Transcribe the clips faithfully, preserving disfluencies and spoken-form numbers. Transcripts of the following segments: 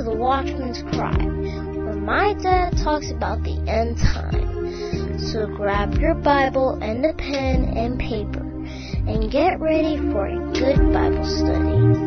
to the Watchman's Cry, where my dad talks about the end time. So grab your Bible and a pen and paper and get ready for a good Bible study.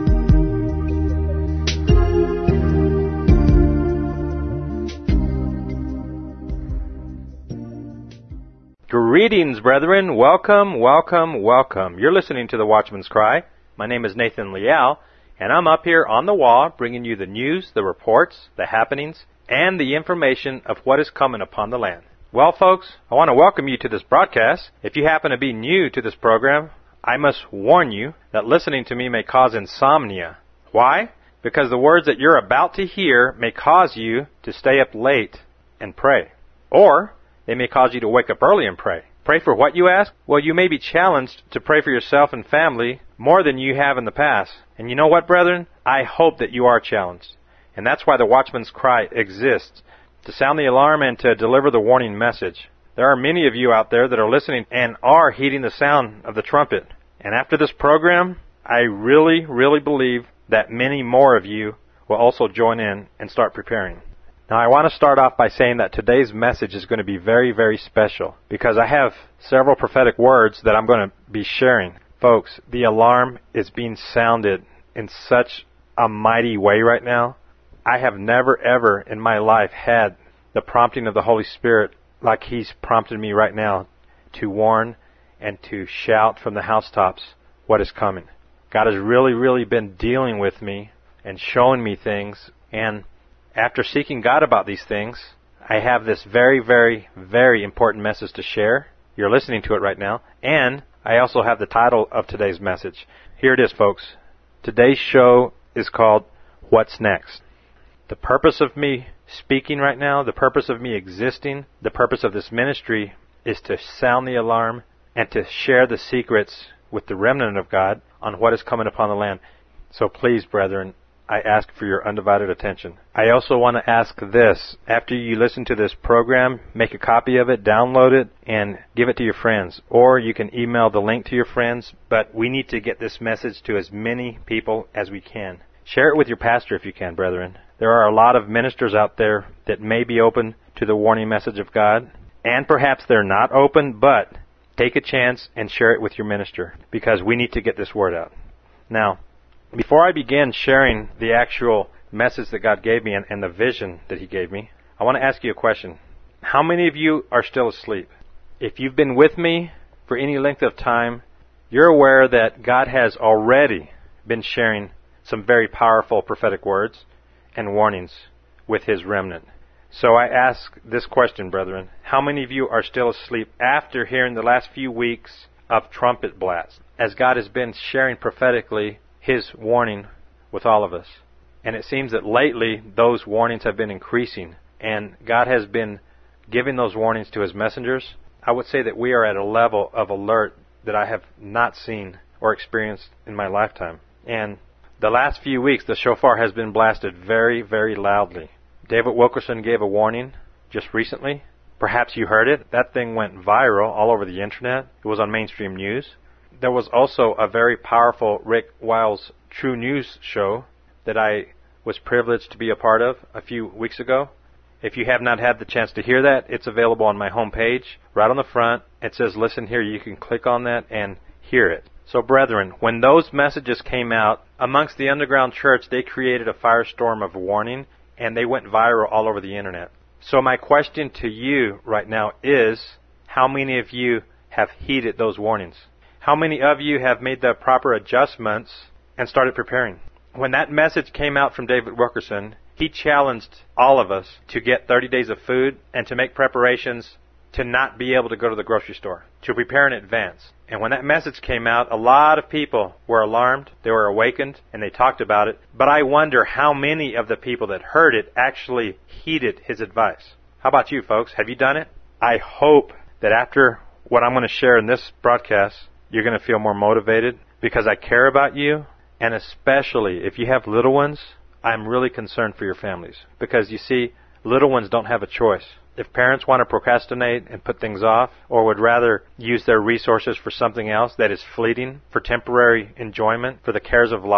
Greetings, brethren. Welcome, welcome, welcome. You're listening to the Watchman's Cry. My name is Nathan Leal, and I'm up here on the wall bringing you the news, the reports, the happenings, and the information of what is coming upon the land. Well, folks, I want to welcome you to this broadcast. If you happen to be new to this program, I must warn you that listening to me may cause insomnia. Why? Because the words that you're about to hear may cause you to stay up late and pray. Or they may cause you to wake up early and pray. Pray for what, you ask? Well, you may be challenged to pray for yourself and family more than you have in the past. And you know what, brethren? I hope that you are challenged. And that's why the Watchman's Cry exists, to sound the alarm and to deliver the warning message. There are many of you out there that are listening and are heeding the sound of the trumpet. And after this program, I really, really believe that many more of you will also join in and start preparing. Now, I want to start off by saying that today's message is going to be very, very special because I have several prophetic words that I'm going to be sharing. Folks, the alarm is being sounded in such a mighty way right now. I have never, ever in my life had the prompting of the Holy Spirit like He's prompted me right now to warn and to shout from the housetops what is coming. God has really, really been dealing with me and showing me things, and after seeking God about these things, I have this very, very, very important message to share. You're listening to it right now. And I also have the title of today's message. Here it is, folks. Today's show is called What's Next? The purpose of me speaking right now, the purpose of me existing, the purpose of this ministry is to sound the alarm and to share the secrets with the remnant of God on what is coming upon the land. So please, brethren, I ask for your undivided attention. I also want to ask this. After you listen to this program, make a copy of it, download it, and give it to your friends. Or you can email the link to your friends, but we need to get this message to as many people as we can. Share it with your pastor if you can, brethren. There are a lot of ministers out there that may be open to the warning message of God, and perhaps they're not open, but take a chance and share it with your minister, because we need to get this word out. Now, before I begin sharing the actual message that God gave me and, and the vision that He gave me, I want to ask you a question. How many of you are still asleep? If you've been with me for any length of time, you're aware that God has already been sharing some very powerful prophetic words and warnings with His remnant. So I ask this question, brethren. How many of you are still asleep after hearing the last few weeks of trumpet blasts, as God has been sharing prophetically His warning with all of us? And it seems that lately those warnings have been increasing, and God has been giving those warnings to His messengers. I would say that we are at a level of alert that I have not seen or experienced in my lifetime. And the last few weeks, the shofar has been blasted very, very loudly. David Wilkerson gave a warning just recently. Perhaps you heard it. That thing went viral all over the internet. It was on mainstream news. There was also a very powerful Rick Wiles True News show that I was privileged to be a part of a few weeks ago. If you have not had the chance to hear that, it's available on my homepage. Right on the front, it says listen here. You can click on that and hear it. So, brethren, when those messages came out, amongst the underground church, they created a firestorm of warning, and they went viral all over the internet. So my question to you right now is, how many of you have heeded those warnings? How many of you have made the proper adjustments and started preparing? When that message came out from David Wilkerson, he challenged all of us to get thirty days of food and to make preparations to not be able to go to the grocery store, to prepare in advance. And when that message came out, a lot of people were alarmed, they were awakened, and they talked about it. But I wonder how many of the people that heard it actually heeded his advice. How about you, folks? Have you done it? I hope that after what I'm going to share in this broadcast, you're going to feel more motivated, because I care about you, and especially if you have little ones, I'm really concerned for your families. Because you see, little ones don't have a choice. If parents want to procrastinate and put things off, or would rather use their resources for something else that is fleeting, for temporary enjoyment, for the cares of life,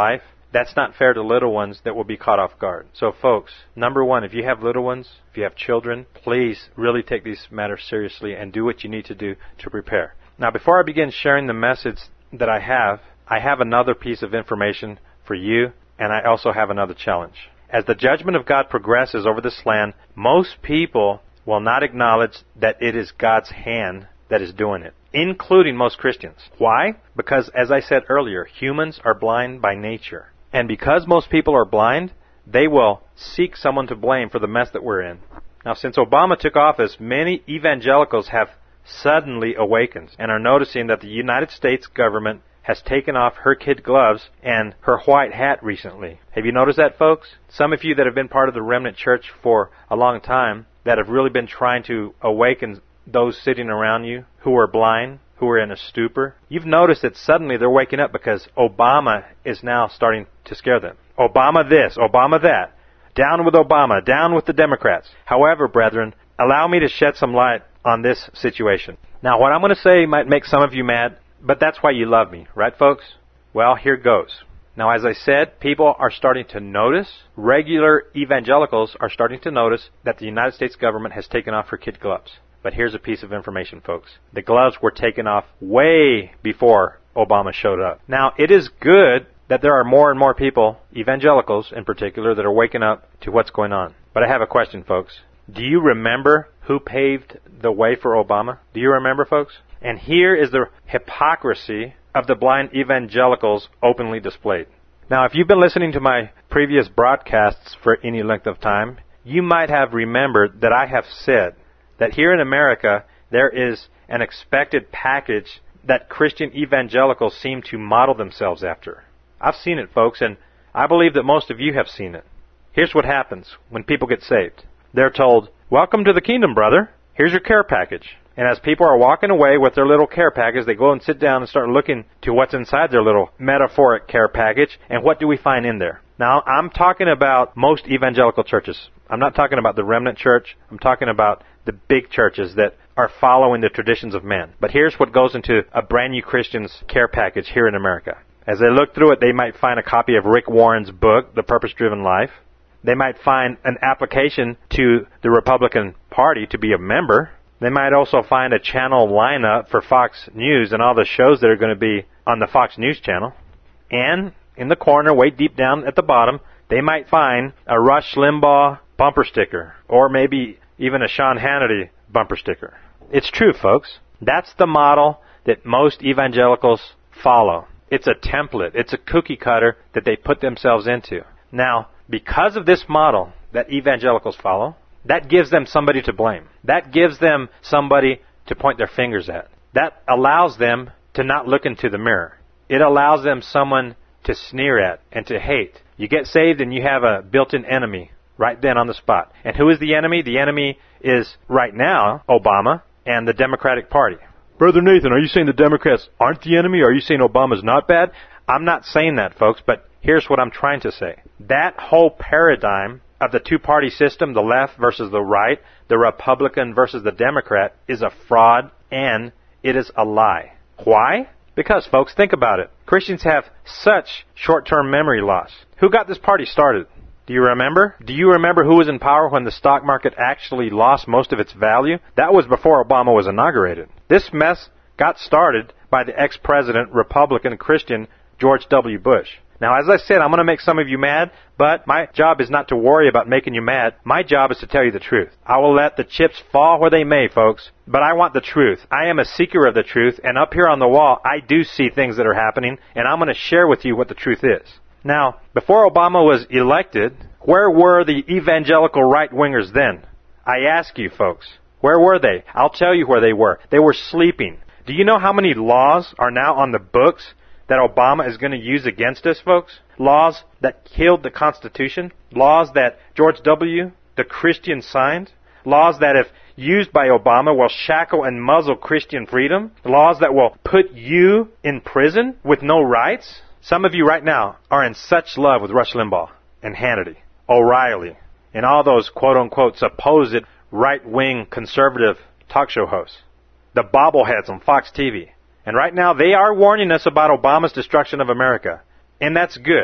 that's not fair to little ones that will be caught off guard. So folks, number one, if you have little ones, if you have children, please really take these matters seriously and do what you need to do to prepare. Now, before I begin sharing the message that I have, I have another piece of information for you, and I also have another challenge. As the judgment of God progresses over this land, most people will not acknowledge that it is God's hand that is doing it, including most Christians. Why? Because, as I said earlier, humans are blind by nature. And because most people are blind, they will seek someone to blame for the mess that we're in. Now, since Obama took office, many evangelicals have suddenly awakened and are noticing that the United States government has taken off her kid gloves and her white hat recently. Have you noticed that, folks? Some of you that have been part of the Remnant Church for a long time, that have really been trying to awaken those sitting around you who are blind, who are in a stupor, you've noticed that suddenly they're waking up because Obama is now starting to scare them. Obama this, Obama that. Down with Obama, down with the Democrats. However, brethren, allow me to shed some light on this situation. Now, what I'm going to say might make some of you mad, but that's why you love me, right, folks? Well, here goes. Now, as I said, people are starting to notice, regular evangelicals are starting to notice that the United States government has taken off her kid gloves. But here's a piece of information, folks. The gloves were taken off way before Obama showed up. Now, it is good that there are more and more people, evangelicals in particular, that are waking up to what's going on. But I have a question, folks. Do you remember who paved the way for Obama? Do you remember, folks? And here is the hypocrisy of the blind evangelicals openly displayed. Now, if you've been listening to my previous broadcasts for any length of time, you might have remembered that I have said that here in America, there is an expected package that Christian evangelicals seem to model themselves after. I've seen it, folks, and I believe that most of you have seen it. Here's what happens when people get saved. They're told, "Welcome to the kingdom, brother. Here's your care package." And as people are walking away with their little care package, they go and sit down and start looking to what's inside their little metaphoric care package. And what do we find in there? Now, I'm talking about most evangelical churches. I'm not talking about the Remnant Church. I'm talking about the big churches that are following the traditions of men. But here's what goes into a brand new Christian's care package here in America. As they look through it, they might find a copy of Rick Warren's book, The Purpose-Driven Life. They might find an application to the Republican Party to be a member. They might also find a channel lineup for Fox News and all the shows that are going to be on the Fox News channel. And in the corner, way deep down at the bottom, they might find a Rush Limbaugh bumper sticker, or maybe even a Sean Hannity bumper sticker. It's true, folks. That's the model that most evangelicals follow. It's a template. It's a cookie cutter that they put themselves into. Now, because of this model that evangelicals follow, that gives them somebody to blame. That gives them somebody to point their fingers at. That allows them to not look into the mirror. It allows them someone to sneer at and to hate. You get saved and you have a built-in enemy right then on the spot. And who is the enemy? The enemy is, right now, Obama and the Democratic Party. Brother Nathan, are you saying the Democrats aren't the enemy? Or are you saying Obama's not bad? I'm not saying that, folks, but here's what I'm trying to say. That whole paradigm of the two-party system, the left versus the right, the Republican versus the Democrat, is a fraud and it is a lie. Why? Because, folks, think about it. Christians have such short-term memory loss. Who got this party started? Do you remember? Do you remember who was in power when the stock market actually lost most of its value? That was before Obama was inaugurated. This mess got started by the ex-president, Republican Christian, George W. Bush. Now, as I said, I'm going to make some of you mad, but my job is not to worry about making you mad. My job is to tell you the truth. I will let the chips fall where they may, folks, but I want the truth. I am a seeker of the truth, and up here on the wall, I do see things that are happening, and I'm going to share with you what the truth is. Now, before Obama was elected, where were the evangelical right-wingers then? I ask you, folks, where were they? I'll tell you where they were. They were sleeping. Do you know how many laws are now on the books that Obama is going to use against us, folks? Laws that killed the Constitution. Laws that George W., the Christian, signed. Laws that, if used by Obama, will shackle and muzzle Christian freedom. Laws that will put you in prison with no rights. Some of you right now are in such love with Rush Limbaugh and Hannity, O'Reilly, and all those quote-unquote supposed right-wing conservative talk show hosts. The bobbleheads on Fox T V. And right now, they are warning us about Obama's destruction of America. And that's good.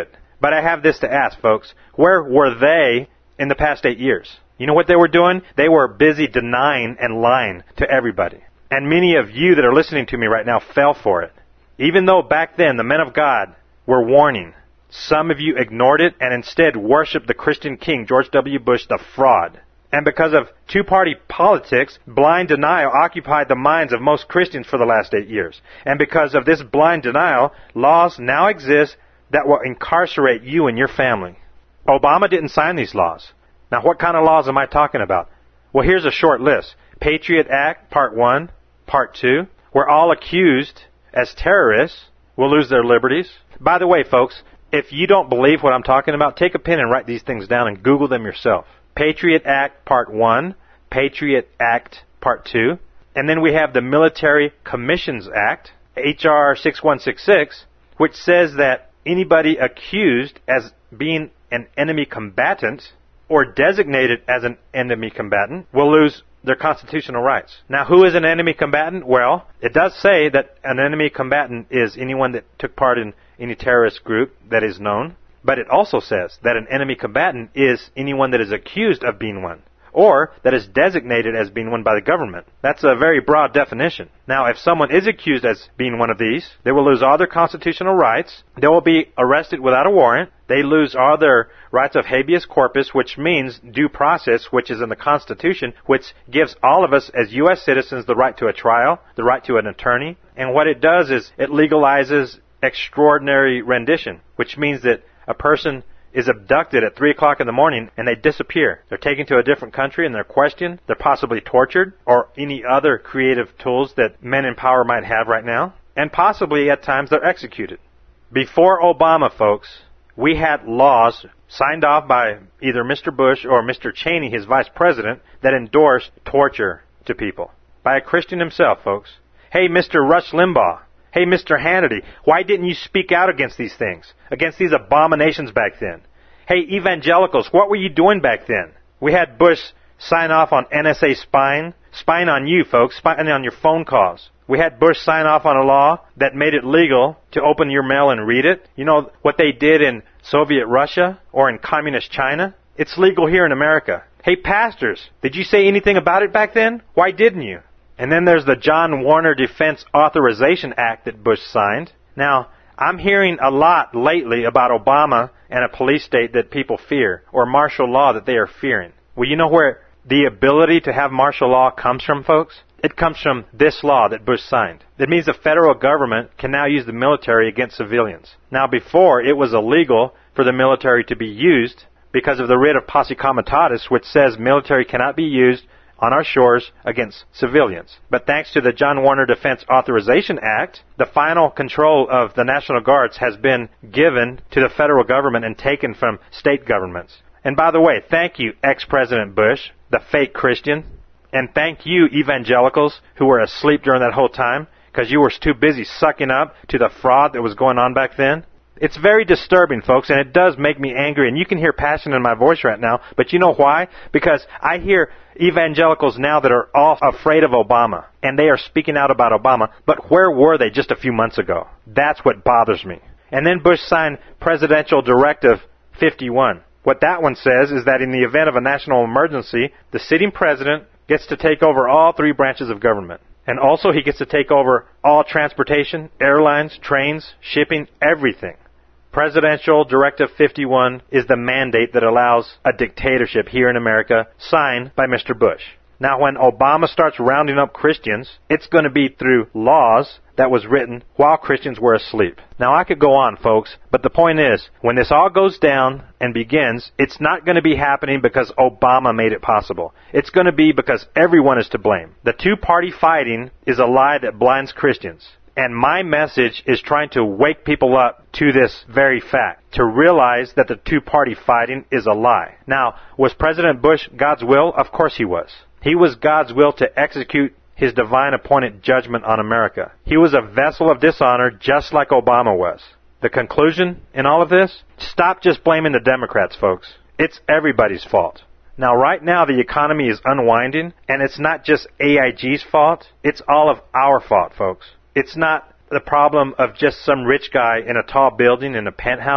But I have this to ask, folks. Where were they in the past eight years? You know what they were doing? They were busy denying and lying to everybody. And many of you that are listening to me right now fell for it. Even though back then the men of God were warning, some of you ignored it and instead worshiped the Christian king, George W. Bush, the fraud. And because of two-party politics, blind denial occupied the minds of most Christians for the last eight years. And because of this blind denial, laws now exist that will incarcerate you and your family. Obama didn't sign these laws. Now, what kind of laws am I talking about? Well, here's a short list. Patriot Act, Part one, Part two, where all accused as terrorists will lose their liberties. By the way, folks, if you don't believe what I'm talking about, take a pen and write these things down and Google them yourself. Patriot Act Part one, Patriot Act Part two, and then we have the Military Commissions Act, H R sixty-one sixty-six, which says that anybody accused as being an enemy combatant or designated as an enemy combatant will lose their constitutional rights. Now, who is an enemy combatant? Well, it does say that an enemy combatant is anyone that took part in any terrorist group that is known. But it also says that an enemy combatant is anyone that is accused of being one, or that is designated as being one by the government. That's a very broad definition. Now, if someone is accused as being one of these, they will lose all their constitutional rights. They will be arrested without a warrant. They lose all their rights of habeas corpus, which means due process, which is in the Constitution, which gives all of us as U S citizens the right to a trial, the right to an attorney. And what it does is it legalizes extraordinary rendition, which means that a person is abducted at three o'clock in the morning and they disappear. They're taken to a different country and they're questioned. They're possibly tortured or any other creative tools that men in power might have right now. And possibly at times they're executed. Before Obama, folks, we had laws signed off by either Mister Bush or Mister Cheney, his vice president, that endorsed torture to people. By a Christian himself, folks. Hey, Mister Rush Limbaugh. Hey, Mister Hannity, why didn't you speak out against these things, against these abominations back then? Hey, evangelicals, what were you doing back then? We had Bush sign off on N S A spying, spying on you, folks, spying on your phone calls. We had Bush sign off on a law that made it legal to open your mail and read it. You know what they did in Soviet Russia or in communist China? It's legal here in America. Hey, pastors, did you say anything about it back then? Why didn't you? And then there's the John Warner Defense Authorization Act that Bush signed. Now, I'm hearing a lot lately about Obama and a police state that people fear, or martial law that they are fearing. Well, you know where the ability to have martial law comes from, folks? It comes from this law that Bush signed. That means the federal government can now use the military against civilians. Now, before, it was illegal for the military to be used because of the writ of posse comitatus, which says military cannot be used on our shores against civilians. But thanks to the John Warner Defense Authorization Act, the final control of the National Guards has been given to the federal government and taken from state governments. And by the way, thank you, ex-President Bush, the fake Christian. And thank you, evangelicals, who were asleep during that whole time, because you were too busy sucking up to the fraud that was going on back then. It's very disturbing, folks, and it does make me angry. And you can hear passion in my voice right now. But you know why? Because I hear evangelicals now that are all afraid of Obama. And they are speaking out about Obama. But where were they just a few months ago? That's what bothers me. And then Bush signed Presidential Directive fifty-one. What that one says is that in the event of a national emergency, the sitting president gets to take over all three branches of government. And also he gets to take over all transportation, airlines, trains, shipping, everything. Presidential Directive fifty-one is the mandate that allows a dictatorship here in America, signed by Mister Bush. Now, when Obama starts rounding up Christians, it's going to be through laws that was written while Christians were asleep. Now, I could go on, folks, but the point is, when this all goes down and begins, it's not going to be happening because Obama made it possible. It's going to be because everyone is to blame. The two-party fighting is a lie that blinds Christians. And my message is trying to wake people up to this very fact, to realize that the two-party fighting is a lie. Now, was President Bush God's will? Of course he was. He was God's will to execute his divine appointed judgment on America. He was a vessel of dishonor just like Obama was. The conclusion in all of this? Stop just blaming the Democrats, folks. It's everybody's fault. Now, right now, the economy is unwinding, and it's not just A I G's fault. It's all of our fault, folks. It's not the problem of just some rich guy in a tall building in a penthouse.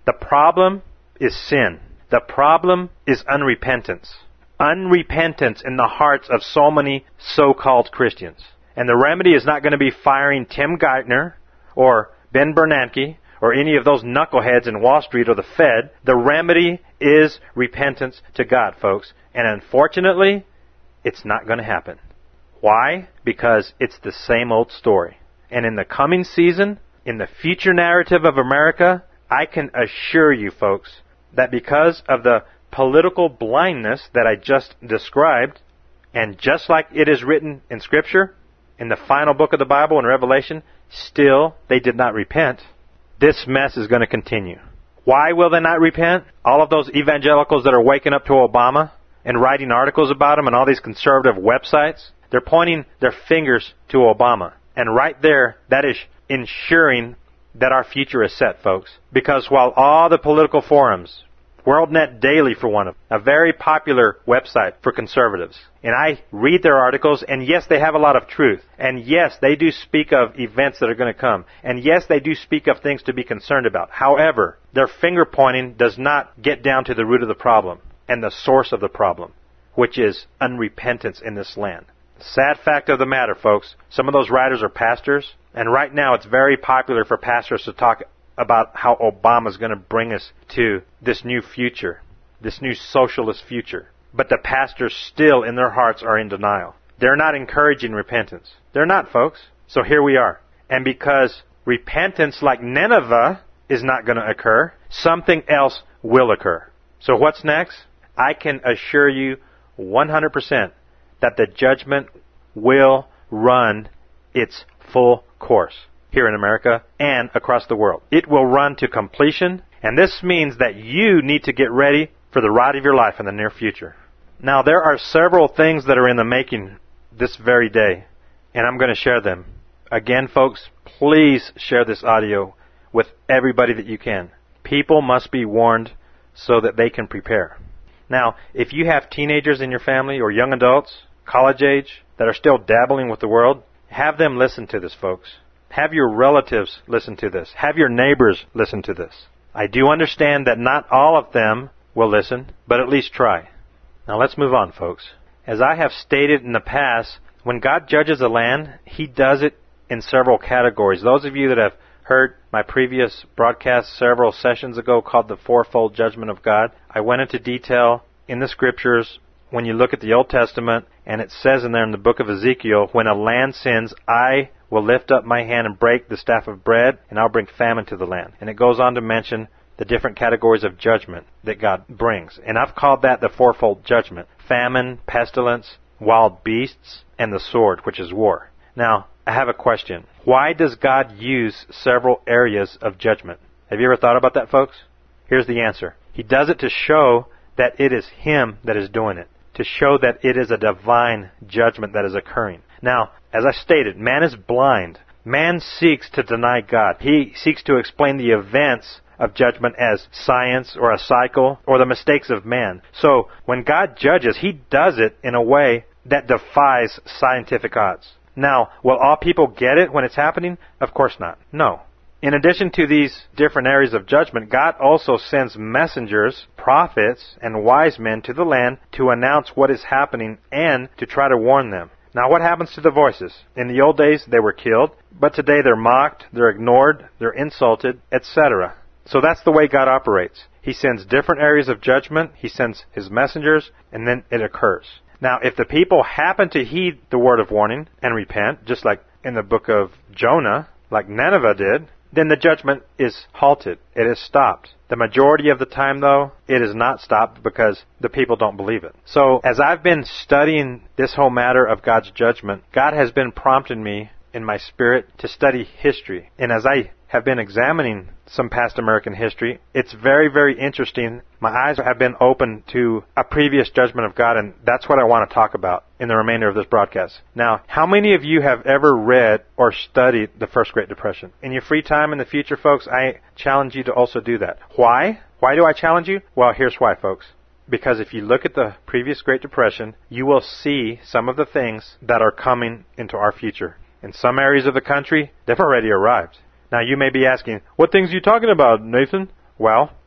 The problem is sin. The problem is unrepentance. Unrepentance in the hearts of so many so-called Christians. And the remedy is not going to be firing Tim Geithner or Ben Bernanke or any of those knuckleheads in Wall Street or the Fed. The remedy is repentance to God, folks. And unfortunately, it's not going to happen. Why? Because it's the same old story. And in the coming season, in the future narrative of America, I can assure you, folks, that because of the political blindness that I just described, and just like it is written in Scripture, in the final book of the Bible in Revelation, still they did not repent. This mess is going to continue. Why will they not repent? All of those evangelicals that are waking up to Obama and writing articles about him and all these conservative websites, they're pointing their fingers to Obama. And right there, that is ensuring that our future is set, folks. Because while all the political forums, WorldNet Daily for one of them, a very popular website for conservatives, and I read their articles, and yes, they have a lot of truth. And yes, they do speak of events that are going to come. And yes, they do speak of things to be concerned about. However, their finger pointing does not get down to the root of the problem and the source of the problem, which is unrepentance in this land. Sad fact of the matter, folks, some of those writers are pastors, and right now it's very popular for pastors to talk about how Obama is going to bring us to this new future, this new socialist future. But the pastors still, in their hearts, are in denial. They're not encouraging repentance. They're not, folks. So here we are. And because repentance like Nineveh is not going to occur, something else will occur. So what's next? I can assure you one hundred percent that the judgment will run its full course here in America and across the world. It will run to completion, and this means that you need to get ready for the ride of your life in the near future. Now, there are several things that are in the making this very day, and I'm going to share them. Again, folks, please share this audio with everybody that you can. People must be warned so that they can prepare. Now, if you have teenagers in your family or young adults, college age, that are still dabbling with the world, have them listen to this, folks. Have your relatives listen to this. Have your neighbors listen to this. I do understand that not all of them will listen, but at least try. Now let's move on, folks. As I have stated in the past, when God judges a land, He does it in several categories. Those of you that have heard my previous broadcast several sessions ago called the Fourfold Judgment of God, I went into detail in the Scriptures when you look at the Old Testament, and it says in there in the book of Ezekiel, when a land sins, I will lift up my hand and break the staff of bread, and I'll bring famine to the land. And it goes on to mention the different categories of judgment that God brings. And I've called that the fourfold judgment. Famine, pestilence, wild beasts, and the sword, which is war. Now, I have a question. Why does God use several areas of judgment? Have you ever thought about that, folks? Here's the answer. He does it to show that it is Him that is doing it. To show that it is a divine judgment that is occurring. Now, as I stated, man is blind. Man seeks to deny God. He seeks to explain the events of judgment as science or a cycle or the mistakes of man. So, when God judges, He does it in a way that defies scientific odds. Now, will all people get it when it's happening? Of course not. No. In addition to these different areas of judgment, God also sends messengers, prophets, and wise men to the land to announce what is happening and to try to warn them. Now, what happens to the voices? In the old days, they were killed, but today they're mocked, they're ignored, they're insulted, et cetera. So that's the way God operates. He sends different areas of judgment, He sends His messengers, and then it occurs. Now, if the people happen to heed the word of warning and repent, just like in the book of Jonah, like Nineveh did, then the judgment is halted. It is stopped. The majority of the time, though, it is not stopped because the people don't believe it. So, as I've been studying this whole matter of God's judgment, God has been prompting me in my spirit to study history. And as I have been examining some past American history, it's very, very interesting. My eyes have been open to a previous judgment of God, and that's what I want to talk about in the remainder of this broadcast. Now, how many of you have ever read or studied the First Great Depression? In your free time in the future, folks, I challenge you to also do that. Why? Why do I challenge you? Well, here's why, folks. Because if you look at the previous Great Depression, you will see some of the things that are coming into our future. In some areas of the country, they've already arrived. Now, you may be asking, what things are you talking about, Nathan? Well,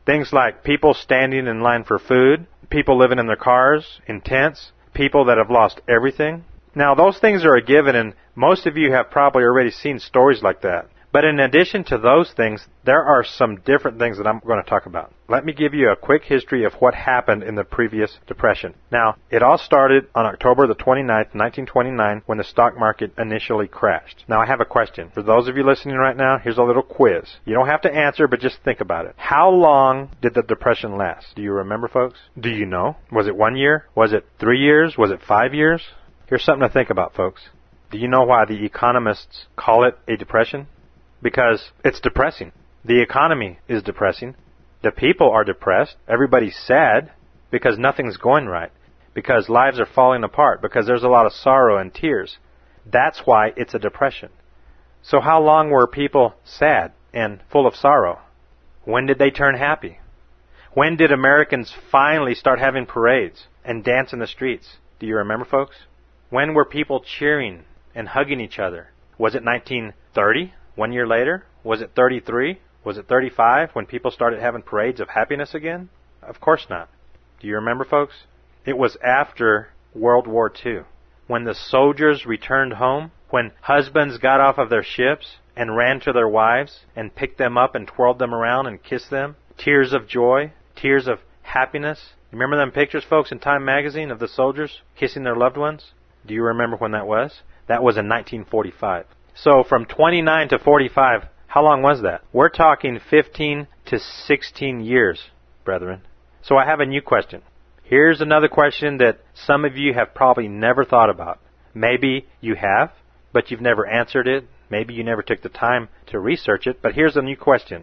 Things like people standing in line for food, people living in their cars, in tents, people that have lost everything. Now, those things are a given, and most of you have probably already seen stories like that. But in addition to those things, there are some different things that I'm going to talk about. Let me give you a quick history of what happened in the previous depression. Now, it all started on October the twenty-ninth, nineteen twenty-nine, when the stock market initially crashed. Now, I have a question. For those of you listening right now, here's a little quiz. You don't have to answer, but just think about it. How long did the depression last? Do you remember, folks? Do you know? Was it one year? Was it three years? Was it five years? Here's something to think about, folks. Do you know why the economists call it a depression? Because it's depressing. The economy is depressing. The people are depressed. Everybody's sad because nothing's going right. Because lives are falling apart. Because there's a lot of sorrow and tears. That's why it's a depression. So how long were people sad and full of sorrow? When did they turn happy? When did Americans finally start having parades and dance in the streets? Do you remember, folks? When were people cheering and hugging each other? Was it nineteen thirty? One year later? Was it thirty-three? Was it thirty-five when people started having parades of happiness again? Of course not. Do you remember, folks? It was after World War Two, when the soldiers returned home, when husbands got off of their ships and ran to their wives and picked them up and twirled them around and kissed them. Tears of joy, tears of happiness. Remember them pictures, folks, in Time magazine of the soldiers kissing their loved ones? Do you remember when that was? That was in nineteen forty-five. So from twenty-nine to forty-five, how long was that? We're talking fifteen to sixteen years, brethren. So I have a new question. Here's another question that some of you have probably never thought about. Maybe you have, but you've never answered it. Maybe you never took the time to research it. But here's a new question.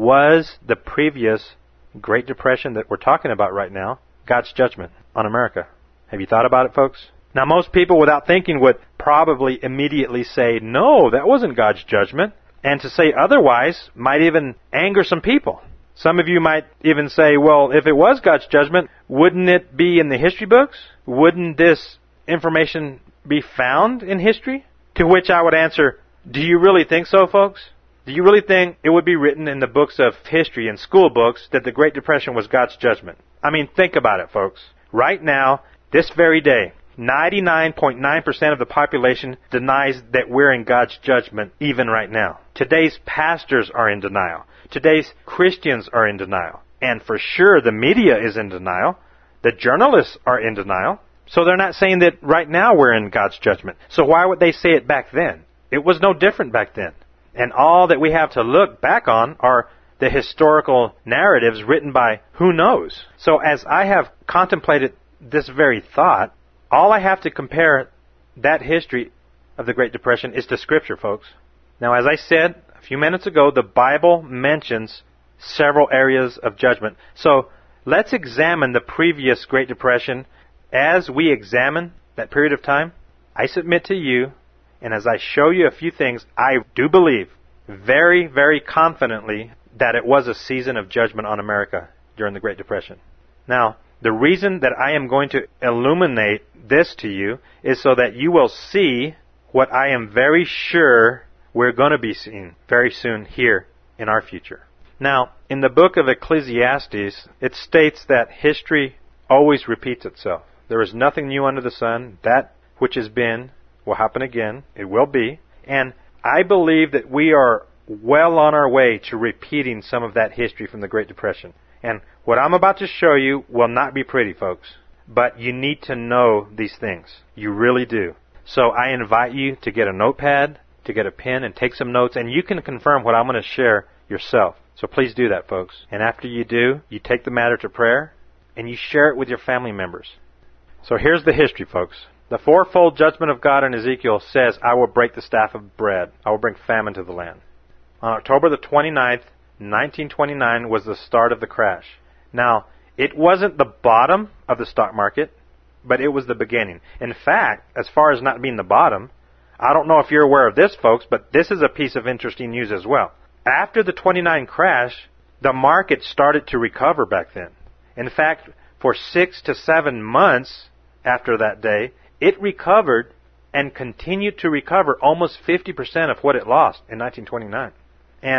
Was the previous Great Depression that we're talking about right now God's judgment on America? Have you thought about it, folks? Now, most people, without thinking, would probably immediately say, no, that wasn't God's judgment. And to say otherwise might even anger some people. Some of you might even say, well, if it was God's judgment, wouldn't it be in the history books? Wouldn't this information be found in history? To which I would answer, do you really think so, folks? Do you really think it would be written in the books of history and school books that the Great Depression was God's judgment? I mean, think about it, folks. Right now, this very day, ninety-nine point nine percent of the population denies that we're in God's judgment even right now. Today's pastors are in denial. Today's Christians are in denial. And for sure, the media is in denial. The journalists are in denial. So they're not saying that right now we're in God's judgment. So why would they say it back then? It was no different back then. And all that we have to look back on are the historical narratives written by who knows. So as I have contemplated this very thought, all I have to compare that history of the Great Depression is to Scripture, folks. Now, as I said a few minutes ago, the Bible mentions several areas of judgment. So let's examine the previous Great Depression. As we examine that period of time, I submit to you, and as I show you a few things, I do believe very, very confidently that it was a season of judgment on America during the Great Depression. Now, the reason that I am going to illuminate this to you is so that you will see what I am very sure we're going to be seeing very soon here in our future. Now, in the book of Ecclesiastes, it states that history always repeats itself. There is nothing new under the sun. That which has been will happen again. It will be. And I believe that we are well on our way to repeating some of that history from the Great Depression. And what I'm about to show you will not be pretty, folks. But you need to know these things. You really do. So I invite you to get a notepad, to get a pen, and take some notes. And you can confirm what I'm going to share yourself. So please do that, folks. And after you do, you take the matter to prayer, and you share it with your family members. So here's the history, folks. The fourfold judgment of God in Ezekiel says, I will break the staff of bread. I will bring famine to the land. On October the twenty-ninth, nineteen twenty-nine was the start of the crash. Now, it wasn't the bottom of the stock market, but it was the beginning. In fact, as far as not being the bottom, I don't know if you're aware of this, folks, but this is a piece of interesting news as well. After the twenty-nine crash, the market started to recover back then. In fact, for six to seven months after that day, it recovered and continued to recover almost fifty percent of what it lost in nineteen twenty-nine. And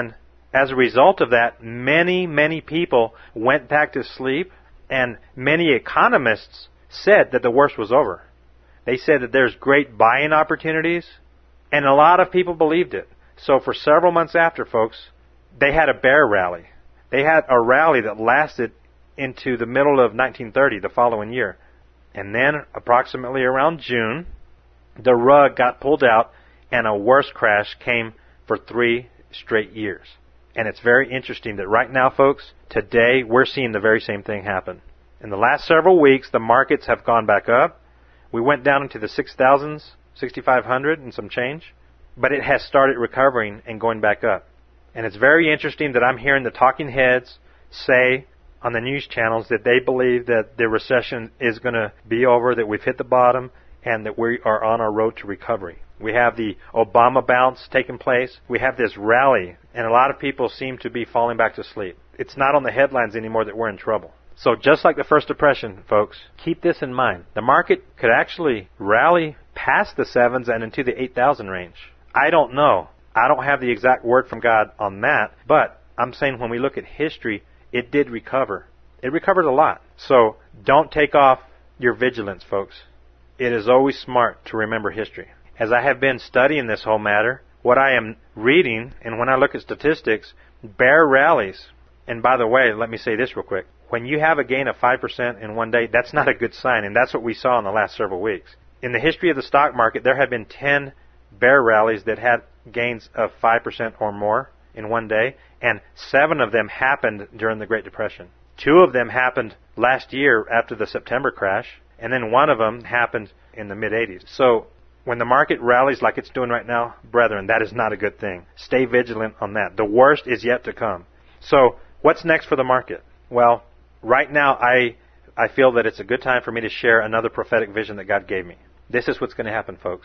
as a result of that, many, many people went back to sleep, and many economists said that the worst was over. They said that there's great buying opportunities, and a lot of people believed it. So for several months after, folks, they had a bear rally. They had a rally that lasted into the middle of nineteen thirty, the following year. And then, approximately around June, the rug got pulled out, and a worse crash came for three straight years. And it's very interesting that right now, folks, today we're seeing the very same thing happen. In the last several weeks, the markets have gone back up. We went down into the six thousands, sixty-five hundred and some change. But it has started recovering and going back up. And it's very interesting that I'm hearing the talking heads say on the news channels that they believe that the recession is going to be over, that we've hit the bottom, and that we are on our road to recovery. We have the Obama bounce taking place. We have this rally, and a lot of people seem to be falling back to sleep. It's not on the headlines anymore that we're in trouble. So just like the first depression, folks, keep this in mind. The market could actually rally past the sevens and into the eight thousand range. I don't know. I don't have the exact word from God on that, but I'm saying when we look at history, it did recover. It recovered a lot. So don't take off your vigilance, folks. It is always smart to remember history. As I have been studying this whole matter, what I am reading, and when I look at statistics, bear rallies. And by the way, let me say this real quick. When you have a gain of five percent in one day, that's not a good sign, and that's what we saw in the last several weeks. In the history of the stock market, there have been ten bear rallies that had gains of five percent or more in one day, and seven of them happened during the Great Depression. Two of them happened last year after the September crash, and then one of them happened in the mid-eighties. So when the market rallies like it's doing right now, brethren, that is not a good thing. Stay vigilant on that. The worst is yet to come. So what's next for the market? Well, right now I I feel that it's a good time for me to share another prophetic vision that God gave me. This is what's going to happen, folks.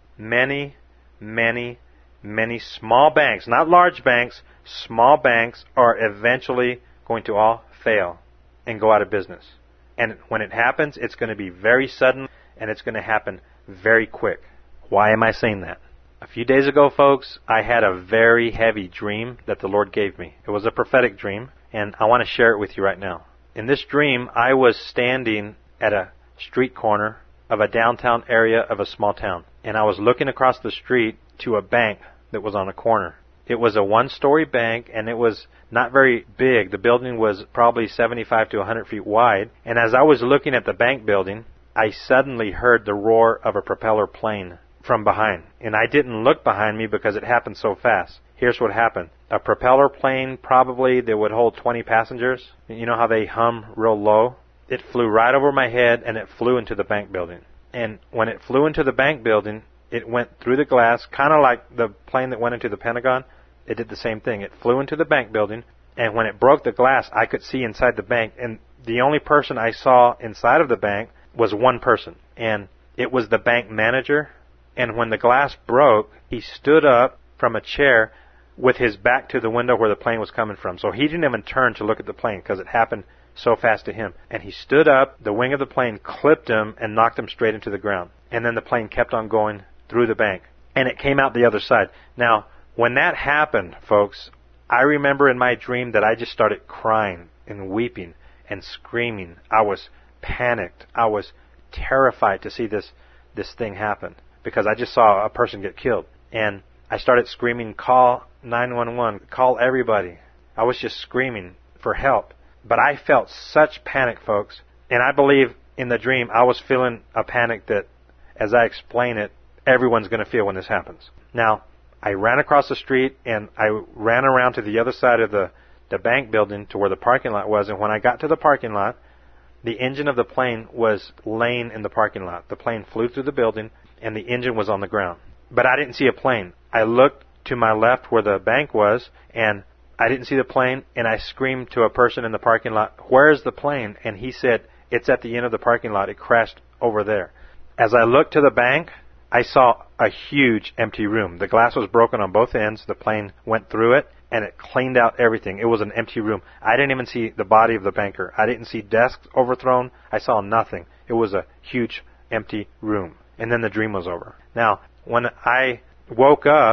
Many, many, many small banks, not large banks, small banks are eventually going to all fail and go out of business. And when it happens, it's going to be very sudden, and it's going to happen very quick. Why am I saying that? A few days ago, folks, I had a very heavy dream that the Lord gave me. It was a prophetic dream, and I want to share it with you right now. In this dream, I was standing at a street corner of a downtown area of a small town, and I was looking across the street to a bank that was on a corner. It was a one-story bank, and it was not very big. The building was probably seventy-five to one hundred feet wide, and as I was looking at the bank building, I suddenly heard the roar of a propeller plane from behind. And I didn't look behind me because it happened so fast. Here's what happened. A propeller plane, probably that would hold twenty passengers. You know how they hum real low? It flew right over my head, and it flew into the bank building. And when it flew into the bank building, it went through the glass, kind of like the plane that went into the Pentagon. It did the same thing. It flew into the bank building, and when it broke the glass, I could see inside the bank. And the only person I saw inside of the bank was one person, and it was the bank manager. And when the glass broke, he stood up from a chair with his back to the window where the plane was coming from. So he didn't even turn to look at the plane because it happened so fast to him. And he stood up, the wing of the plane clipped him and knocked him straight into the ground. And then the plane kept on going through the bank. And it came out the other side. Now, when that happened, folks, I remember in my dream that I just started crying and weeping and screaming. I was panicked. I was terrified to see this, this thing happen because I just saw a person get killed. And I started screaming, call nine one one, call everybody. I was just screaming for help. But I felt such panic, folks. And I believe in the dream I was feeling a panic that, as I explain it, everyone's going to feel when this happens. Now, I ran across the street and I ran around to the other side of the, the bank building to where the parking lot was. And when I got to the parking lot, the engine of the plane was laying in the parking lot. The plane flew through the building and the engine was on the ground. But I didn't see a plane. I looked to my left where the bank was and I didn't see the plane, and I screamed to a person in the parking lot, "Where's the plane?" And he said, "It's at the end of the parking lot. It crashed over there." As I looked to the bank, I saw a huge empty room. The glass was broken on both ends. The plane went through it, and it cleaned out everything. It was an empty room. I didn't even see the body of the banker. I didn't see desks overthrown. I saw nothing. It was a huge empty room. And then the dream was over. Now, when I woke up,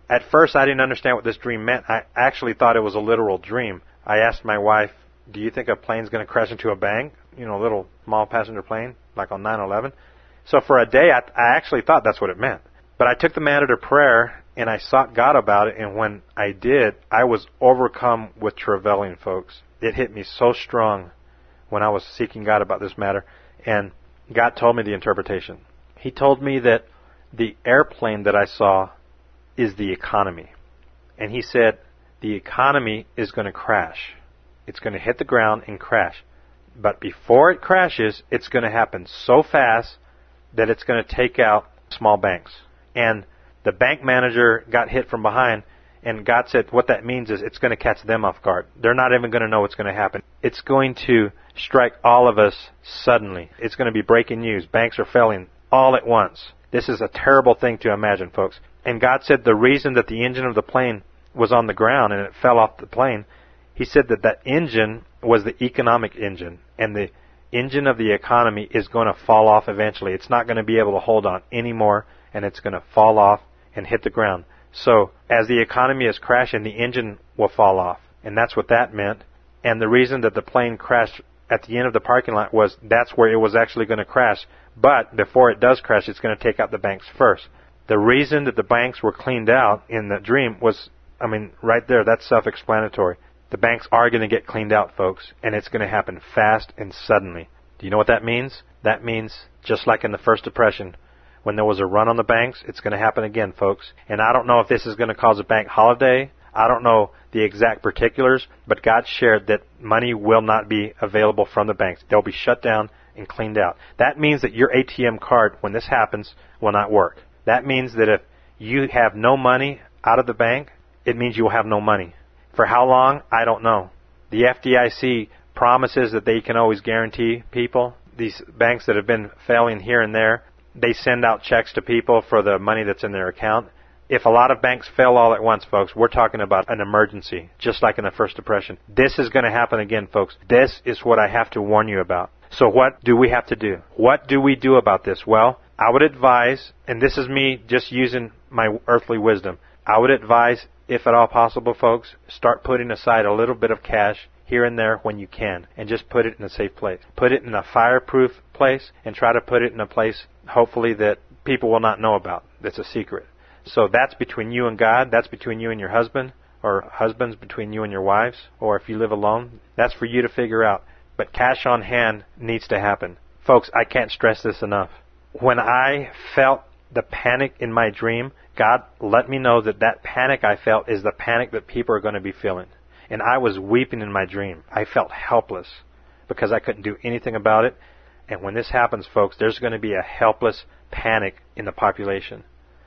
at first I didn't understand what this dream meant. I actually thought it was a literal dream. I asked my wife, do you think a plane's going to crash into a bank? You know, a little small passenger plane, like on nine eleven. So for a day, I, I actually thought that's what it meant. But I took the matter to prayer, and I sought God about it, and when I did, I was overcome with travailing, folks. It hit me so strong when I was seeking God about this matter, and God told me the interpretation. He told me that the airplane that I saw is the economy. And he said, the economy is going to crash. It's going to hit the ground and crash. But before it crashes, it's going to happen so fast that it's going to take out small banks. And the bank manager got hit from behind, and God said what that means is it's going to catch them off guard. They're not even going to know what's going to happen. It's going to strike all of us suddenly. It's going to be breaking news. Banks are failing all at once. This is a terrible thing to imagine, folks. And God said the reason that the engine of the plane was on the ground and it fell off the plane, He said that that engine was the economic engine, and the engine of the economy is going to fall off eventually. It's not going to be able to hold on anymore, and it's going to fall off and hit the ground. So as the economy is crashing, the engine will fall off, and that's what that meant. And the reason that the plane crashed at the end of the parking lot was that's where it was actually going to crash. But before it does crash, it's going to take out the banks first. The reason that the banks were cleaned out in the dream was, I mean, right there, that's self-explanatory. The banks are going to get cleaned out, folks, and it's going to happen fast and suddenly. Do you know what that means? That means, just like in the First Depression, when there was a run on the banks, it's going to happen again, folks. And I don't know if this is going to cause a bank holiday. I don't know the exact particulars, but God shared that money will not be available from the banks. They'll be shut down and cleaned out. That means that your A T M card, when this happens, will not work. That means that if you have no money out of the bank, it means you will have no money. For how long? I don't know. The F D I C promises that they can always guarantee people. These banks that have been failing here and there, they send out checks to people for the money that's in their account. If a lot of banks fail all at once, folks, we're talking about an emergency, just like in the First Depression. This is going to happen again, folks. This is what I have to warn you about. So what do we have to do? What do we do about this? Well, I would advise, and this is me just using my earthly wisdom, I would advise, if at all possible, folks, start putting aside a little bit of cash here and there when you can, and just put it in a safe place. Put it in a fireproof place, and try to put it in a place, hopefully, that people will not know about. That's a secret. So that's between you and God. That's between you and your husband, or husbands between you and your wives, or if you live alone. That's for you to figure out. But cash on hand needs to happen. Folks, I can't stress this enough. When I felt the panic in my dream, God let me know that that panic I felt is the panic that people are going to be feeling. And I was weeping in my dream. I felt helpless because I couldn't do anything about it. And when this happens, folks, there's going to be a helpless panic in the population.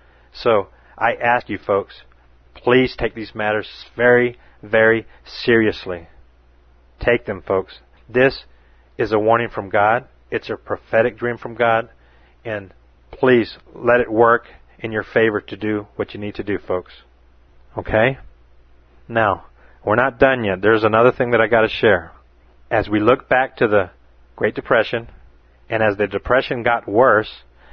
So I ask you, folks, please take these matters very, very seriously. Take them, folks. This is a warning from God. It's a prophetic dream from God. And please let it work in your favor to do what you need to do, folks. Okay? Now, we're not done yet. There's another thing that I got to share. As we look back to the Great Depression, and as the Depression got worse,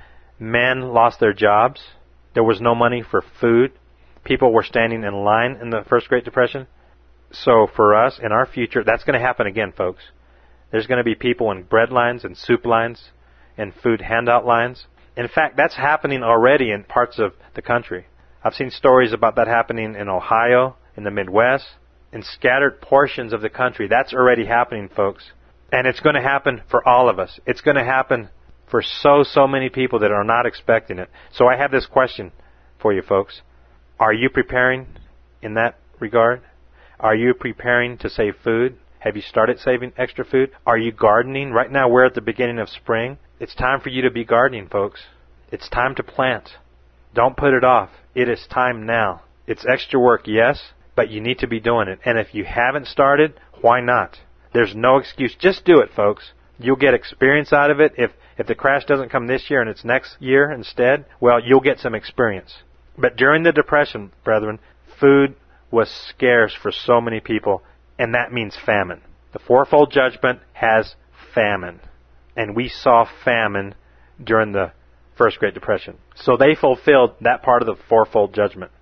men lost their jobs. There was no money for food. People were standing in line in the first Great Depression. So for us, in our future, that's going to happen again, folks. There's going to be people in bread lines and soup lines and food handout lines. In fact, that's happening already in parts of the country. I've seen stories about that happening in Ohio, in the Midwest, in scattered portions of the country. That's already happening, folks. And it's going to happen for all of us. It's going to happen for so, so many people that are not expecting it. So I have this question for you, folks. Are you preparing in that regard? Are you preparing to save food? Have you started saving extra food? Are you gardening? Right now we're at the beginning of spring. It's time for you to be gardening, folks. It's time to plant. Don't put it off. It is time now. It's extra work, yes, but you need to be doing it. And if you haven't started, why not? There's no excuse. Just do it, folks. You'll get experience out of it. If if the crash doesn't come this year and it's next year instead, well, you'll get some experience. But during the Depression, brethren, food was scarce for so many people, and that means famine. The fourfold judgment has famine. And we saw famine during the First Great Depression. So they fulfilled that part of the fourfold judgment.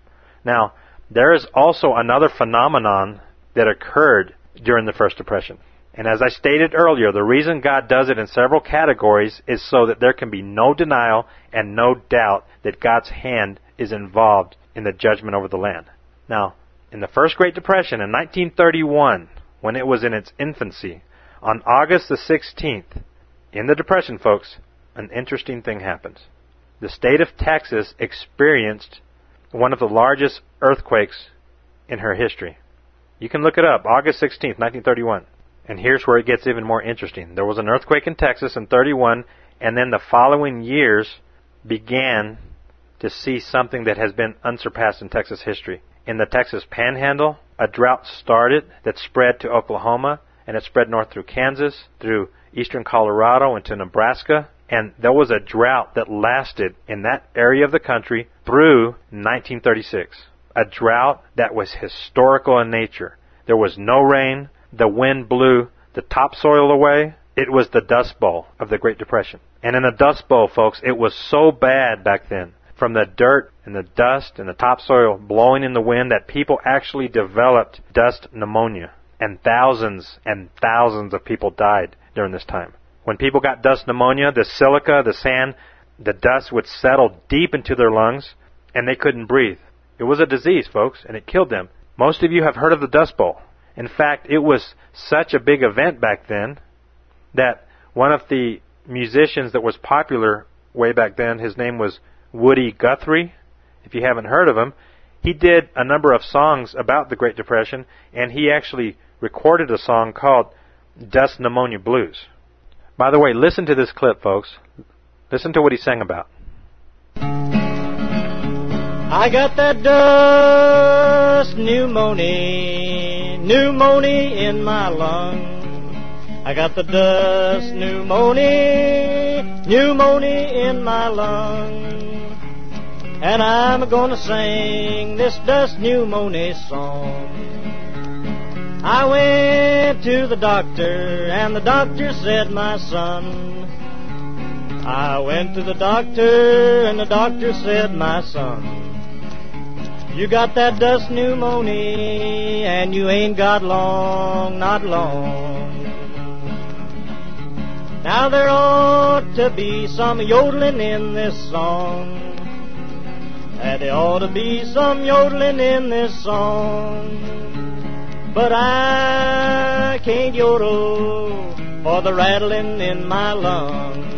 Now, there is also another phenomenon that occurred during the First Depression. And as I stated earlier, the reason God does it in several categories is so that there can be no denial and no doubt that God's hand is involved in the judgment over the land. Now, in the First Great Depression in nineteen thirty-one, when it was in its infancy, on August the sixteenth, in the Depression, folks, an interesting thing happens. The state of Texas experienced one of the largest earthquakes in her history. You can look it up, August sixteenth, nineteen thirty-one. And here's where it gets even more interesting. There was an earthquake in Texas in thirty-one, and then the following years began to see something that has been unsurpassed in Texas history. In the Texas Panhandle, a drought started that spread to Oklahoma, and it spread north through Kansas, through eastern Colorado, into Nebraska. And there was a drought that lasted in that area of the country through nineteen thirty-six. A drought that was historical in nature. There was no rain. The wind blew the topsoil away. It was the Dust Bowl of the Great Depression. And in the Dust Bowl, folks, it was so bad back then, from the dirt and the dust and the topsoil blowing in the wind, that people actually developed dust pneumonia. And thousands and thousands of people died during this time. When people got dust pneumonia, the silica, the sand, the dust would settle deep into their lungs, and they couldn't breathe. It was a disease, folks, and it killed them. Most of you have heard of the Dust Bowl. In fact, it was such a big event back then that one of the musicians that was popular way back then, his name was Woody Guthrie. If you haven't heard of him, he did a number of songs about the Great Depression, and he actually recorded a song called Dust Pneumonia Blues. By the way, listen to this clip, folks. Listen to what he sang about. I got that dust pneumonia, pneumonia in my lungs. I got the dust pneumonia, pneumonia in my lungs. And I'm gonna sing this dust pneumonia song. I went to the doctor, and the doctor said, my son. I went to the doctor, and the doctor said, my son, you got that dust pneumonia, and you ain't got long, not long. Now there ought to be some yodeling in this song, and there ought to be some yodeling in this song, but I can't yodel for the rattling in my lungs.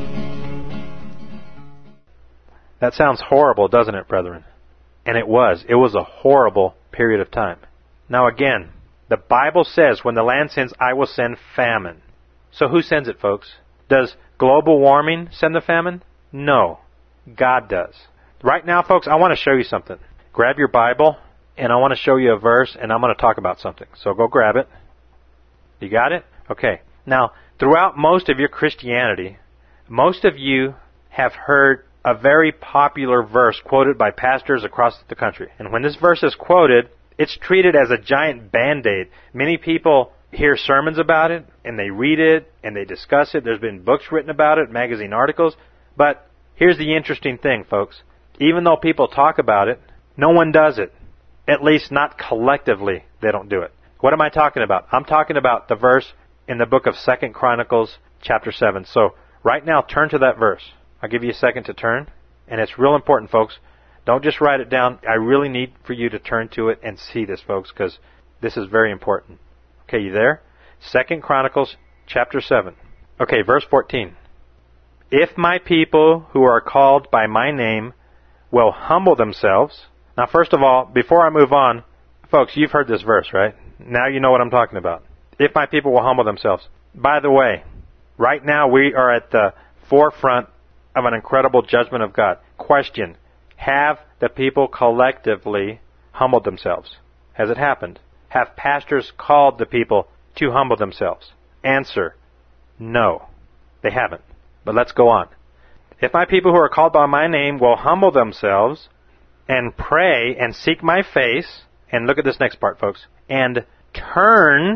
That sounds horrible, doesn't it, brethren? And it was. It was a horrible period of time. Now again, the Bible says, when the land sends, I will send famine. So who sends it, folks? Does global warming send the famine? No. God does. Right now, folks, I want to show you something. Grab your Bible, and I want to show you a verse, and I'm going to talk about something. So go grab it. You got it? Okay. Now, throughout most of your Christianity, most of you have heard a very popular verse quoted by pastors across the country. And when this verse is quoted, it's treated as a giant Band-Aid. Many people hear sermons about it, and they read it, and they discuss it. There's been books written about it, magazine articles. But here's the interesting thing, folks. Even though people talk about it, no one does it. At least not collectively, they don't do it. What am I talking about? I'm talking about the verse in the book of Second Chronicles, chapter seven. So right now, turn to that verse. I'll give you a second to turn. And it's real important, folks. Don't just write it down. I really need for you to turn to it and see this, folks, because this is very important. Okay, you there? Second Chronicles, chapter seven. Okay, verse fourteen. If my people who are called by my name will humble themselves. Now, first of all, before I move on, folks, you've heard this verse, right? Now you know what I'm talking about. If my people will humble themselves. By the way, right now we are at the forefront of an incredible judgment of God. Question: have the people collectively humbled themselves? Has it happened? Have pastors called the people to humble themselves? Answer: no, they haven't. But let's go on. If my people who are called by my name will humble themselves and pray and seek my face, and look at this next part, folks, and turn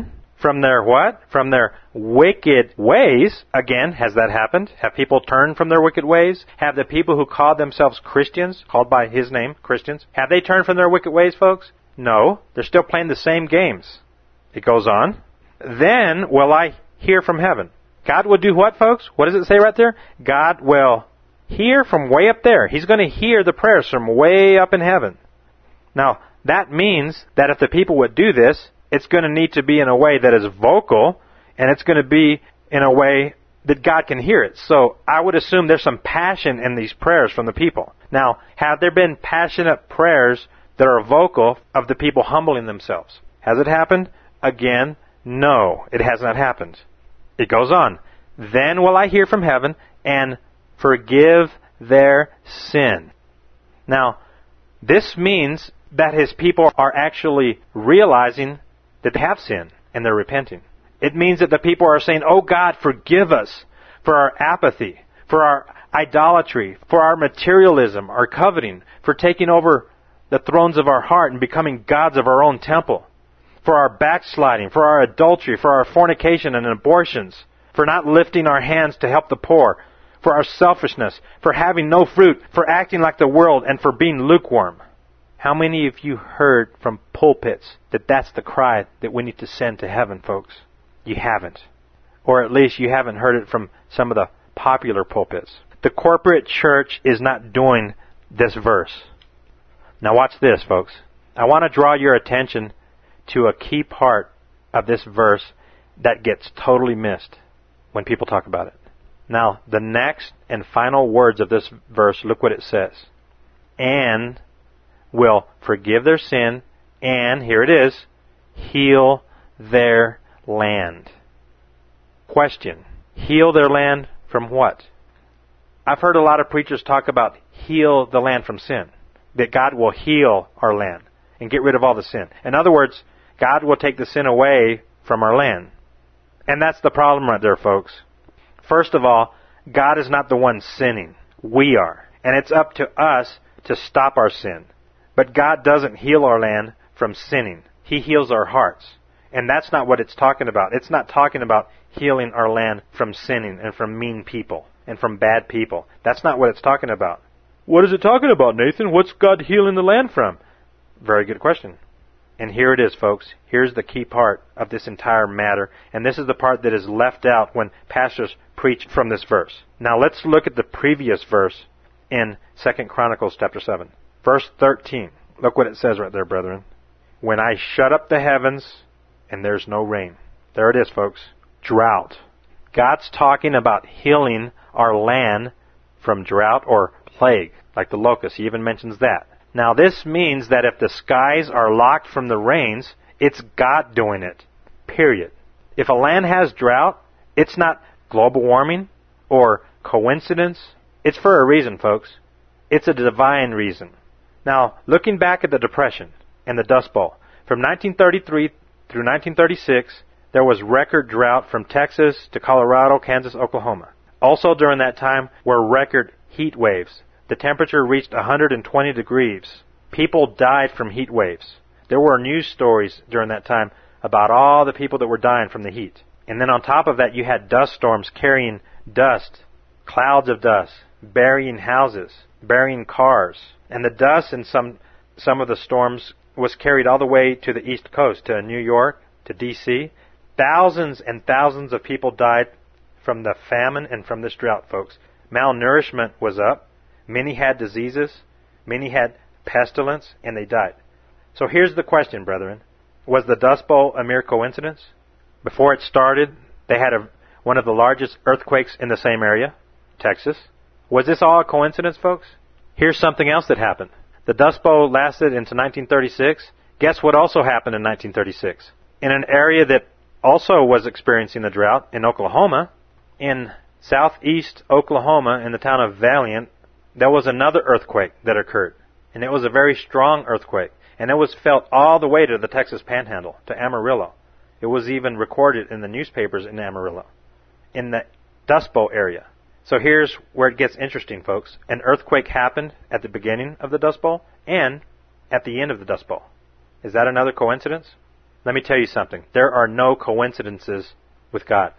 from their what? From their wicked ways. Again, has that happened? Have people turned from their wicked ways? Have the people who call themselves Christians, called by His name, Christians, have they turned from their wicked ways, folks? No. They're still playing the same games. It goes on. Then will I hear from heaven. God will do what, folks? What does it say right there? God will hear from way up there. He's going to hear the prayers from way up in heaven. Now, that means that if the people would do this, it's going to need to be in a way that is vocal, and it's going to be in a way that God can hear it. So I would assume there's some passion in these prayers from the people. Now, have there been passionate prayers that are vocal of the people humbling themselves? Has it happened? Again, no, it has not happened. It goes on. Then will I hear from heaven and forgive their sin. Now, this means that His people are actually realizing that they have sinned and they're repenting. It means that the people are saying, oh God, forgive us for our apathy, for our idolatry, for our materialism, our coveting, for taking over the thrones of our heart and becoming gods of our own temple, for our backsliding, for our adultery, for our fornication and abortions, for not lifting our hands to help the poor, for our selfishness, for having no fruit, for acting like the world, and for being lukewarm. How many of you heard from pulpits that that's the cry that we need to send to heaven, folks? You haven't. Or at least you haven't heard it from some of the popular pulpits. The corporate church is not doing this verse. Now watch this, folks. I want to draw your attention to a key part of this verse that gets totally missed when people talk about it. Now, the next and final words of this verse, look what it says. And will forgive their sin, and, here it is, heal their land. Question. Heal their land from what? I've heard a lot of preachers talk about heal the land from sin. That God will heal our land and get rid of all the sin. In other words, God will take the sin away from our land. And that's the problem right there, folks. First of all, God is not the one sinning. We are. And it's up to us to stop our sin. But God doesn't heal our land from sinning. He heals our hearts. And that's not what it's talking about. It's not talking about healing our land from sinning and from mean people and from bad people. That's not what it's talking about. What is it talking about, Nathan? What's God healing the land from? Very good question. And here it is, folks. Here's the key part of this entire matter. And this is the part that is left out when pastors preach from this verse. Now let's look at the previous verse in Second Chronicles chapter seven. Verse thirteen. Look what it says right there, brethren. When I shut up the heavens and there's no rain. There it is, folks. Drought. God's talking about healing our land from drought or plague, like the locust. He even mentions that. Now this means that if the skies are locked from the rains, it's God doing it. Period. If a land has drought, it's not global warming or coincidence. It's for a reason, folks. It's a divine reason. Now, looking back at the Depression and the Dust Bowl, from nineteen thirty-three through nineteen thirty-six, there was record drought from Texas to Colorado, Kansas, Oklahoma. Also during that time were record heat waves. The temperature reached one hundred twenty degrees. People died from heat waves. There were news stories during that time about all the people that were dying from the heat. And then on top of that, you had dust storms carrying dust, clouds of dust, burying houses, burying cars. And the dust in some some of the storms was carried all the way to the East Coast, to New York, to D C Thousands and thousands of people died from the famine and from this drought, folks. Malnourishment was up. Many had diseases. Many had pestilence, and they died. So here's the question, brethren. Was the Dust Bowl a mere coincidence? Before it started, they had a, one of the largest earthquakes in the same area, Texas. Was this all a coincidence, folks? Here's something else that happened. The Dust Bowl lasted into nineteen thirty-six. Guess what also happened in nineteen thirty-six? In an area that also was experiencing a drought, in Oklahoma, in southeast Oklahoma, in the town of Valiant, there was another earthquake that occurred. And it was a very strong earthquake. And it was felt all the way to the Texas Panhandle, to Amarillo. It was even recorded in the newspapers in Amarillo, in the Dust Bowl area. So here's where it gets interesting, folks. An earthquake happened at the beginning of the Dust Bowl and at the end of the Dust Bowl. Is that another coincidence? Let me tell you something. There are no coincidences with God.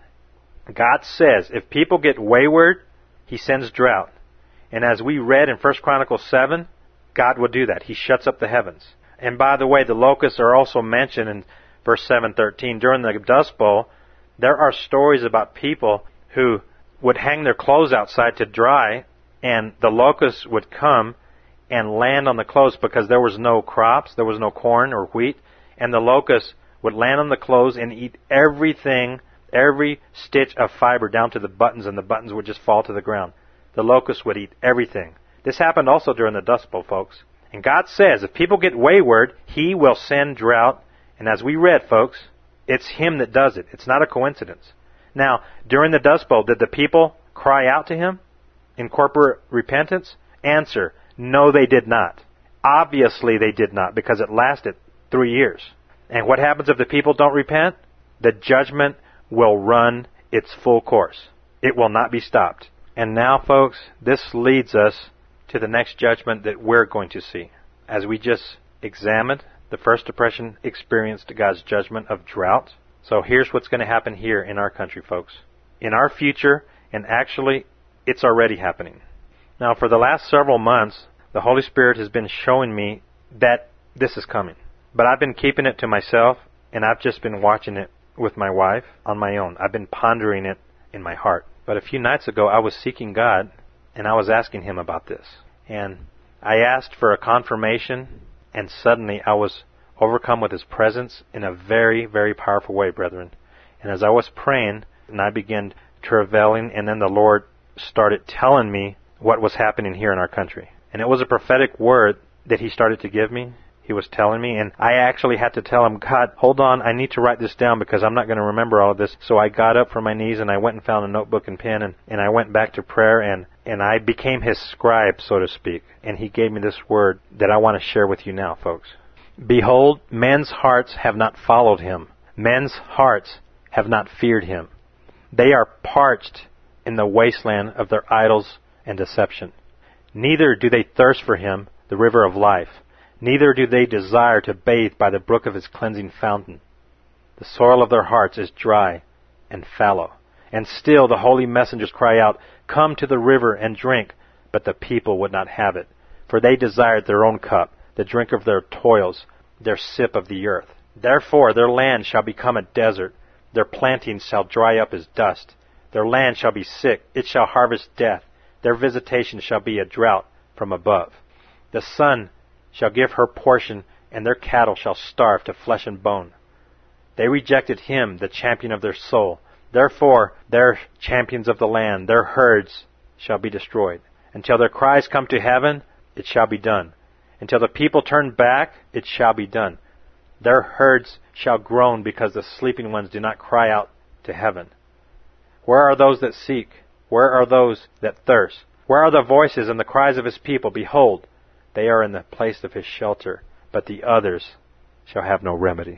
God says if people get wayward, He sends drought. And as we read in First Chronicles seven, God will do that. He shuts up the heavens. And by the way, the locusts are also mentioned in verse seven thirteen. During the Dust Bowl, there are stories about people who would hang their clothes outside to dry, and the locusts would come and land on the clothes because there was no crops, there was no corn or wheat, and the locusts would land on the clothes and eat everything, every stitch of fiber down to the buttons, and the buttons would just fall to the ground. The locusts would eat everything. This happened also during the Dust Bowl, folks. And God says if people get wayward, He will send drought. And as we read, folks, it's Him that does it. It's not a coincidence. Now, during the Dust Bowl, did the people cry out to Him in corporate repentance? Answer, no, they did not. Obviously, they did not, because it lasted three years. And what happens if the people don't repent? The judgment will run its full course. It will not be stopped. And now, folks, this leads us to the next judgment that we're going to see. As we just examined, the First Depression experienced God's judgment of drought. So here's what's going to happen here in our country, folks. In our future, and actually, it's already happening. Now, for the last several months, the Holy Spirit has been showing me that this is coming. But I've been keeping it to myself, and I've just been watching it with my wife on my own. I've been pondering it in my heart. But a few nights ago, I was seeking God, and I was asking Him about this. And I asked for a confirmation, and suddenly I was overcome with His presence in a very, very powerful way, brethren. And as I was praying, and I began travailing, and then the Lord started telling me what was happening here in our country. And it was a prophetic word that He started to give me. He was telling me, and I actually had to tell Him, God, hold on, I need to write this down because I'm not going to remember all of this. So I got up from my knees and I went and found a notebook and pen, and, and I went back to prayer, and, and I became His scribe, so to speak. And He gave me this word that I want to share with you now, folks. Behold, men's hearts have not followed Him. Men's hearts have not feared Him. They are parched in the wasteland of their idols and deception. Neither do they thirst for Him, the river of life. Neither do they desire to bathe by the brook of His cleansing fountain. The soil of their hearts is dry and fallow. And still the holy messengers cry out, Come to the river and drink. But the people would not have it. For they desired their own cup, the drink of their toils, their sip of the earth. Therefore their land shall become a desert. Their plantings shall dry up as dust. Their land shall be sick. It shall harvest death. Their visitation shall be a drought from above. The sun shall give her portion, and their cattle shall starve to flesh and bone. They rejected Him, the champion of their soul. Therefore, their champions of the land, their herds, shall be destroyed. Until their cries come to heaven, it shall be done. Until the people turn back, it shall be done. Their herds shall groan because the sleeping ones do not cry out to heaven. Where are those that seek? Where are those that thirst? Where are the voices and the cries of His people? Behold, they are in the place of His shelter, but the others shall have no remedy.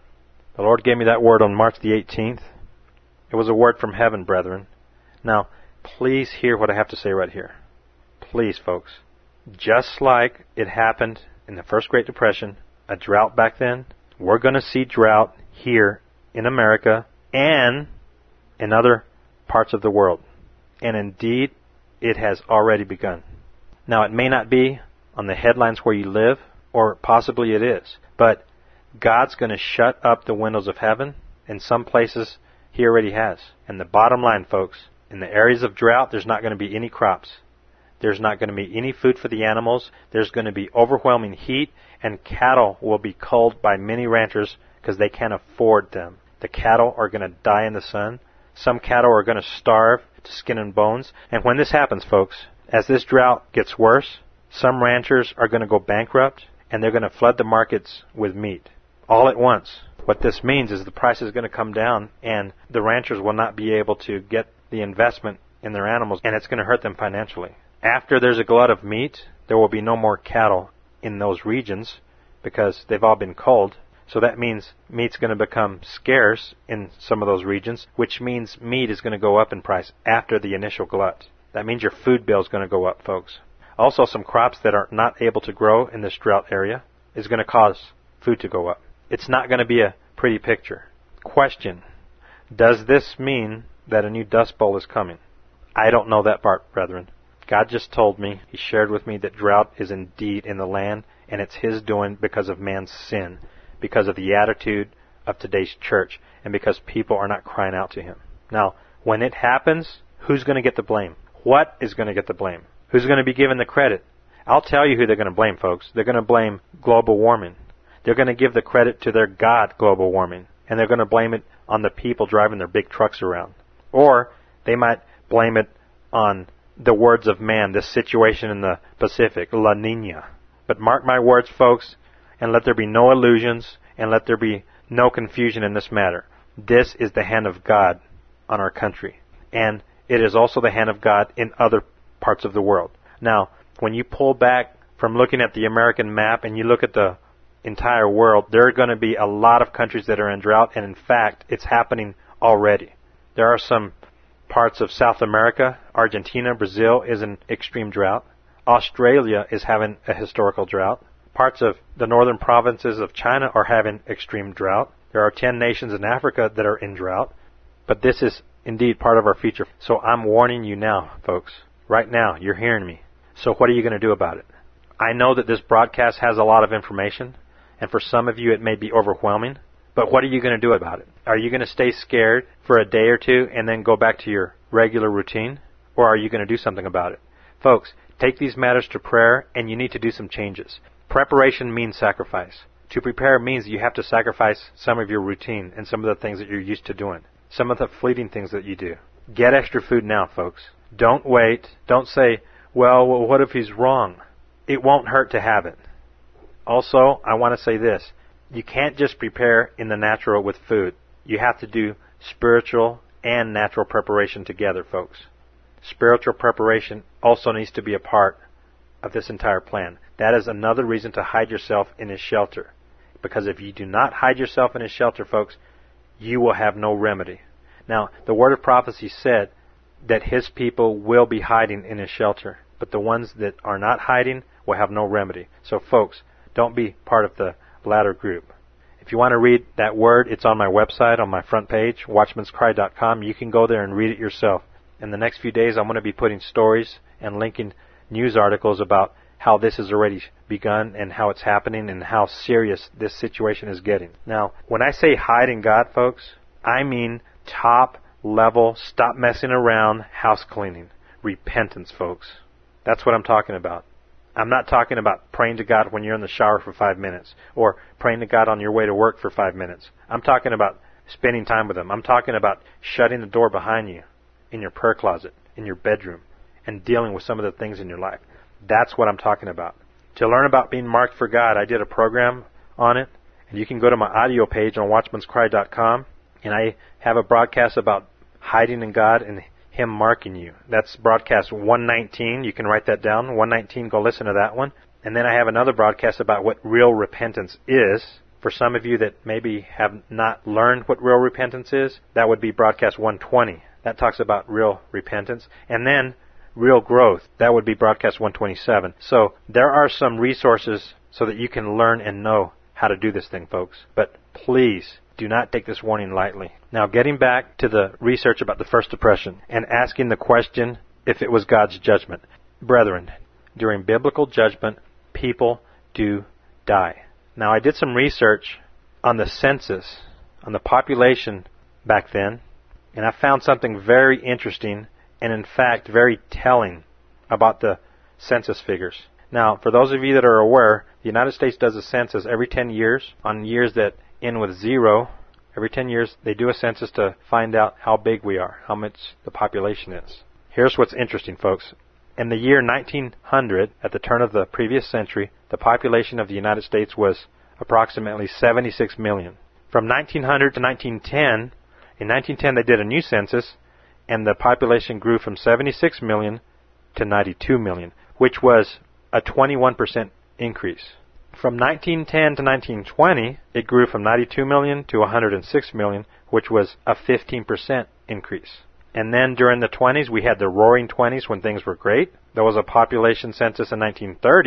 The Lord gave me that word on March the eighteenth. It was a word from heaven, brethren. Now, please hear what I have to say right here. Please, folks. Just like it happened in the first Great Depression, a drought back then, we're going to see drought here in America and in other parts of the world. And indeed, it has already begun. Now, it may not be on the headlines where you live, or possibly it is. But God's going to shut up the windows of heaven. In some places, He already has. And the bottom line, folks, in the areas of drought, there's not going to be any crops. There's not going to be any food for the animals. There's going to be overwhelming heat, and cattle will be culled by many ranchers because they can't afford them. The cattle are going to die in the sun. Some cattle are going to starve to skin and bones. And when this happens, folks, as this drought gets worse, some ranchers are going to go bankrupt, and they're going to flood the markets with meat all at once. What this means is the price is going to come down, and the ranchers will not be able to get the investment in their animals, and it's going to hurt them financially. After there's a glut of meat, there will be no more cattle in those regions because they've all been culled. So that means meat's going to become scarce in some of those regions, which means meat is going to go up in price after the initial glut. That means your food bill is going to go up, folks. Also, some crops that are not able to grow in this drought area is going to cause food to go up. It's not going to be a pretty picture. Question: does this mean that a new Dust Bowl is coming? I don't know that part, brethren. God just told me, He shared with me that drought is indeed in the land, and it's His doing because of man's sin, because of the attitude of today's church, and because people are not crying out to Him. Now, when it happens, who's going to get the blame? What is going to get the blame? Who's going to be given the credit? I'll tell you who they're going to blame, folks. They're going to blame global warming. They're going to give the credit to their God, global warming, and they're going to blame it on the people driving their big trucks around. Or they might blame it on the words of man, this situation in the Pacific, La Nina. But mark my words, folks, and let there be no illusions, and let there be no confusion in this matter. This is the hand of God on our country, and it is also the hand of God in other parts of the world. Now, when you pull back from looking at the American map and you look at the entire world, there are going to be a lot of countries that are in drought, and in fact, it's happening already. There are some parts of South America, Argentina, Brazil is in extreme drought. Australia is having a historical drought. Parts of the northern provinces of China are having extreme drought. There are ten nations in Africa that are in drought. But this is indeed part of our future. So I'm warning you now, folks. Right now, you're hearing me. So what are you going to do about it? I know that this broadcast has a lot of information, and for some of you it may be overwhelming. But what are you going to do about it? Are you going to stay scared for a day or two and then go back to your regular routine? Or are you going to do something about it? Folks, take these matters to prayer, and you need to do some changes. Preparation means sacrifice. To prepare means you have to sacrifice some of your routine and some of the things that you're used to doing. Some of the fleeting things that you do. Get extra food now, folks. Don't wait. Don't say, well, well what if he's wrong? It won't hurt to have it. Also, I want to say this. You can't just prepare in the natural with food. You have to do spiritual and natural preparation together, folks. Spiritual preparation also needs to be a part of this entire plan. That is another reason to hide yourself in His shelter. Because if you do not hide yourself in His shelter, folks, you will have no remedy. Now, the word of prophecy said that His people will be hiding in His shelter. But the ones that are not hiding will have no remedy. So, folks, don't be part of the latter group. If you want to read that word, it's on my website, on my front page, watchmans cry dot com. You can go there and read it yourself. In the next few days, I'm going to be putting stories and linking news articles about how this has already begun and how it's happening and how serious this situation is getting. Now, when I say hide in God, folks, I mean top level, stop messing around, house cleaning. Repentance, folks. That's what I'm talking about. I'm not talking about praying to God when you're in the shower for five minutes or praying to God on your way to work for five minutes. I'm talking about spending time with Him. I'm talking about shutting the door behind you in your prayer closet, in your bedroom, and dealing with some of the things in your life. That's what I'm talking about. To learn about being marked for God, I did a program on it, and you can go to my audio page on watchmans cry dot com, and I have a broadcast about hiding in God and Him marking you. That's broadcast one nineteen. You can write that down. one nineteen, go listen to that one. And then I have another broadcast about what real repentance is. For some of you that maybe have not learned what real repentance is, that would be broadcast one twenty. That talks about real repentance. And then real growth. That would be broadcast one twenty-seven. So there are some resources so that you can learn and know how to do this thing, folks. But please do not take this warning lightly. Now, getting back to the research about the first depression and asking the question if it was God's judgment. Brethren, during biblical judgment, people do die. Now, I did some research on the census, on the population back then, and I found something very interesting and, in fact, very telling about the census figures. Now, for those of you that are aware, the United States does a census every ten years on years that end with zero. Every ten years, they do a census to find out how big we are, how much the population is. Here's what's interesting, folks. In the year nineteen hundred, at the turn of the previous century, the population of the United States was approximately seventy-six million. From nineteen hundred to nineteen ten, in nineteen ten they did a new census, and the population grew from seventy-six million to ninety-two million, which was a twenty-one percent increase. From nineteen ten to nineteen twenty, it grew from ninety-two million to one hundred six million, which was a fifteen percent increase. And then during the twenties, we had the roaring twenties when things were great. There was a population census in nineteen thirty,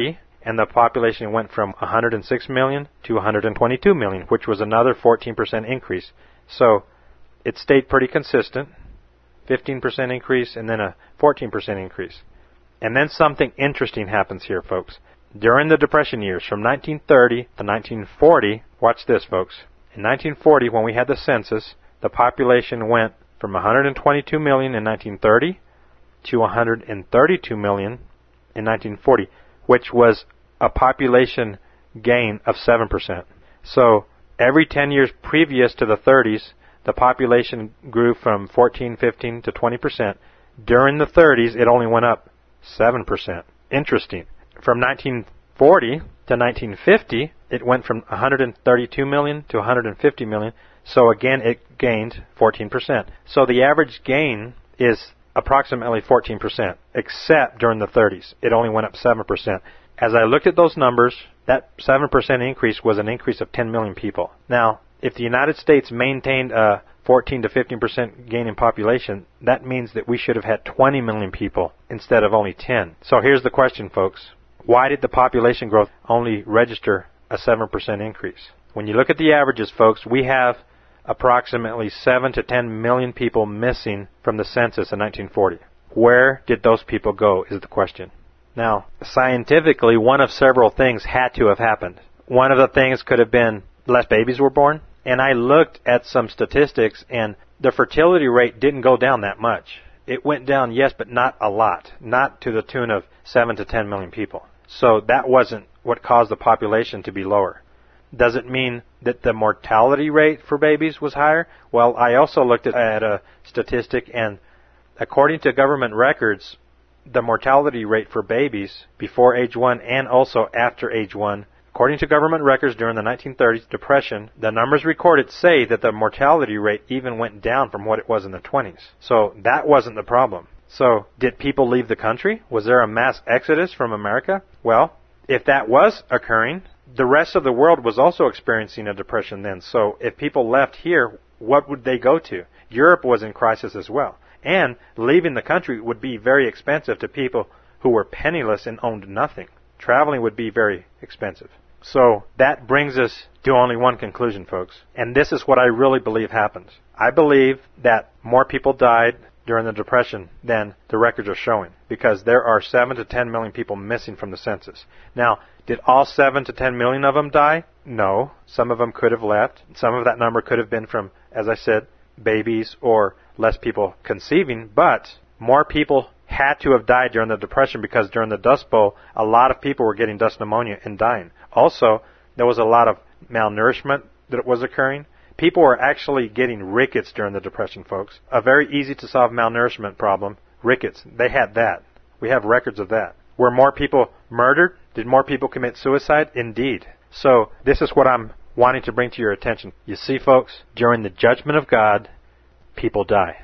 and the population went from one hundred six million to one hundred twenty-two million, which was another fourteen percent increase. So it stayed pretty consistent, fifteen percent increase and then a fourteen percent increase. And then something interesting happens here, folks. During the Depression years, from nineteen thirty to nineteen forty, watch this, folks. In nineteen forty, when we had the census, the population went from one hundred twenty-two million in nineteen thirty to one hundred thirty-two million in nineteen forty, which was a population gain of seven percent. So every ten years previous to the thirties, the population grew from fourteen, fifteen to twenty percent. During the thirties, it only went up seven percent. Interesting. From nineteen forty to nineteen fifty, it went from one hundred thirty-two million to one hundred fifty million. So again, it gained fourteen percent. So the average gain is approximately fourteen percent, except during the thirties. It only went up seven percent. As I looked at those numbers, that seven percent increase was an increase of ten million people. Now, if the United States maintained a fourteen to fifteen percent gain in population, that means that we should have had twenty million people instead of only ten. So here's the question, folks. Why did the population growth only register a seven percent increase? When you look at the averages, folks, we have approximately seven to ten million people missing from the census in nineteen forty. Where did those people go is the question. Now, scientifically, one of several things had to have happened. One of the things could have been less babies were born. And I looked at some statistics, and the fertility rate didn't go down that much. It went down, yes, but not a lot. Not to the tune of seven to ten million people. So that wasn't what caused the population to be lower. Does it mean that the mortality rate for babies was higher? Well, I also looked at a statistic, and according to government records, the mortality rate for babies before age one and also after age one, according to government records during the nineteen thirties Depression, the numbers recorded say that the mortality rate even went down from what it was in the twenties. So that wasn't the problem. So did people leave the country? Was there a mass exodus from America? Well, if that was occurring, the rest of the world was also experiencing a depression then. So if people left here, what would they go to? Europe was in crisis as well. And leaving the country would be very expensive to people who were penniless and owned nothing. Traveling would be very expensive. So that brings us to only one conclusion, folks. And this is what I really believe happened. I believe that more people died during the Depression than the records are showing, because there are seven to ten million people missing from the census. Now, did all seven to ten million of them die? No. Some of them could have left. Some of that number could have been from, as I said, babies or less people conceiving, but more people had to have died during the Depression, because during the Dust Bowl, a lot of people were getting dust pneumonia and dying. Also, there was a lot of malnourishment that was occurring. People were actually getting rickets during the Depression, folks. A very easy to solve malnourishment problem, rickets. They had that. We have records of that. Were more people murdered? Did more people commit suicide? Indeed. So this is what I'm wanting to bring to your attention. You see, folks, during the judgment of God, people die.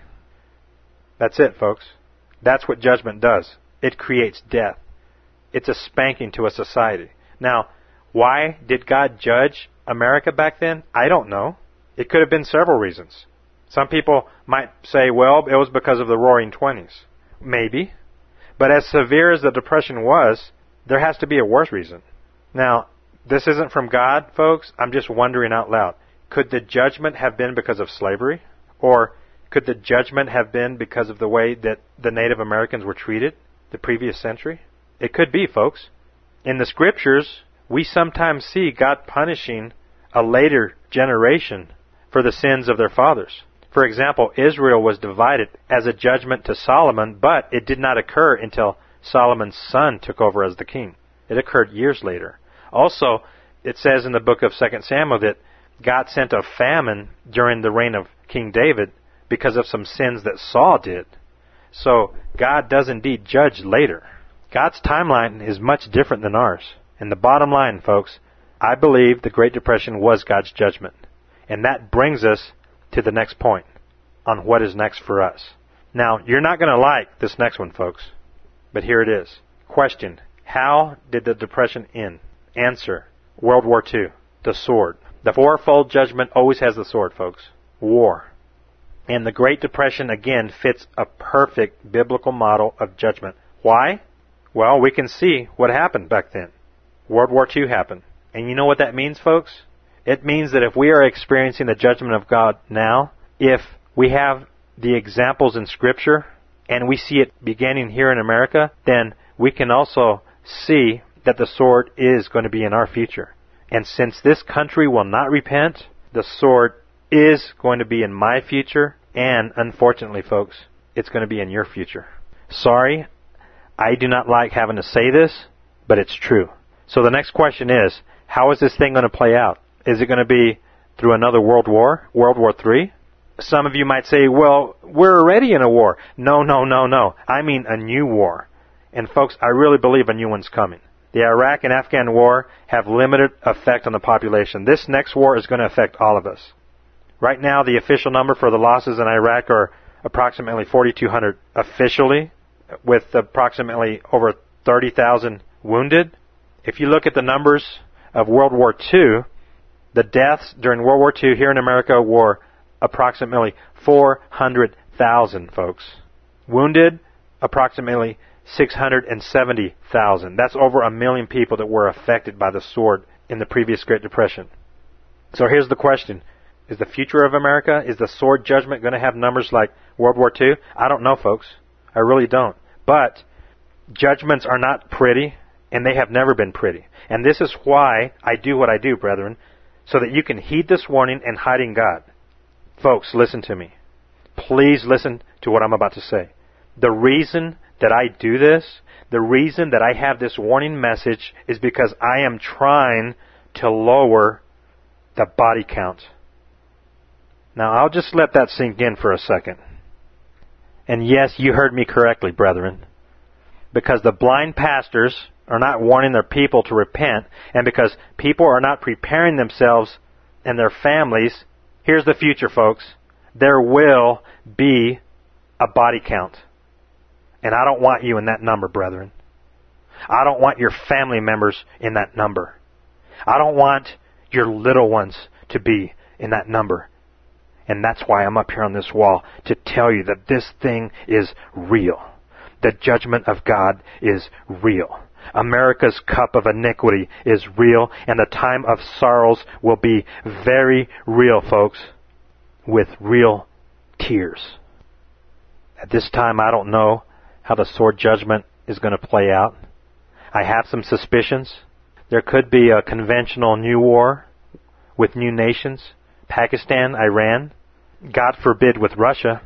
That's it, folks. That's what judgment does. It creates death. It's a spanking to a society. Now, why did God judge America back then? I don't know. It could have been several reasons. Some people might say, well, it was because of the Roaring Twenties. Maybe. But as severe as the Depression was, there has to be a worse reason. Now, this isn't from God, folks. I'm just wondering out loud. Could the judgment have been because of slavery? Or could the judgment have been because of the way that the Native Americans were treated the previous century? It could be, folks. In the Scriptures, we sometimes see God punishing a later generation for the sins of their fathers. For example, Israel was divided as a judgment to Solomon, but it did not occur until Solomon's son took over as the king. It occurred years later. Also, it says in the book of Second Samuel that God sent a famine during the reign of King David because of some sins that Saul did. So God does indeed judge later. God's timeline is much different than ours. And the bottom line, folks, I believe the Great Depression was God's judgment. And that brings us to the next point on what is next for us. Now, you're not going to like this next one, folks, but here it is. Question: how did the Depression end? Answer: World War Two. The sword. The fourfold judgment always has the sword, folks. War. And the Great Depression, again, fits a perfect biblical model of judgment. Why? Well, we can see what happened back then. World War Two happened. And you know what that means, folks? It means that if we are experiencing the judgment of God now, if we have the examples in Scripture, and we see it beginning here in America, then we can also see that the sword is going to be in our future. And since this country will not repent, the sword is going to be in my future, and unfortunately, folks, it's going to be in your future. Sorry, I do not like having to say this, but it's true. So the next question is, how is this thing going to play out? Is it going to be through another world war, World War Three? Some of you might say, well, we're already in a war. No, no, no, no. I mean a new war. And folks, I really believe a new one's coming. The Iraq and Afghan war have limited effect on the population. This next war is going to affect all of us. Right now, the official number for the losses in Iraq are approximately forty-two hundred officially, with approximately over thirty thousand wounded. If you look at the numbers of World War Two, the deaths during World War Two here in America were approximately four hundred thousand, folks. Wounded, approximately six hundred seventy thousand. That's over a million people that were affected by the sword in the previous Great Depression. So here's the question. Is the future of America, is the sword judgment going to have numbers like World War Two? I don't know, folks. I really don't. But judgments are not pretty, and they have never been pretty. And this is why I do what I do, brethren, so that you can heed this warning and hide in God. Folks, listen to me. Please listen to what I'm about to say. The reason that I do this, the reason that I have this warning message is because I am trying to lower the body count. Now, I'll just let that sink in for a second. And yes, you heard me correctly, brethren. Because the blind pastors are not warning their people to repent, and because people are not preparing themselves and their families, here's the future, folks. There will be a body count. And I don't want you in that number, brethren. I don't want your family members in that number. I don't want your little ones to be in that number. And that's why I'm up here on this wall, to tell you that this thing is real. The judgment of God is real. America's cup of iniquity is real, and the time of sorrows will be very real, folks, with real tears. At this time, I don't know how the sword judgment is going to play out. I have some suspicions. There could be a conventional new war with new nations, Pakistan, Iran, God forbid with Russia.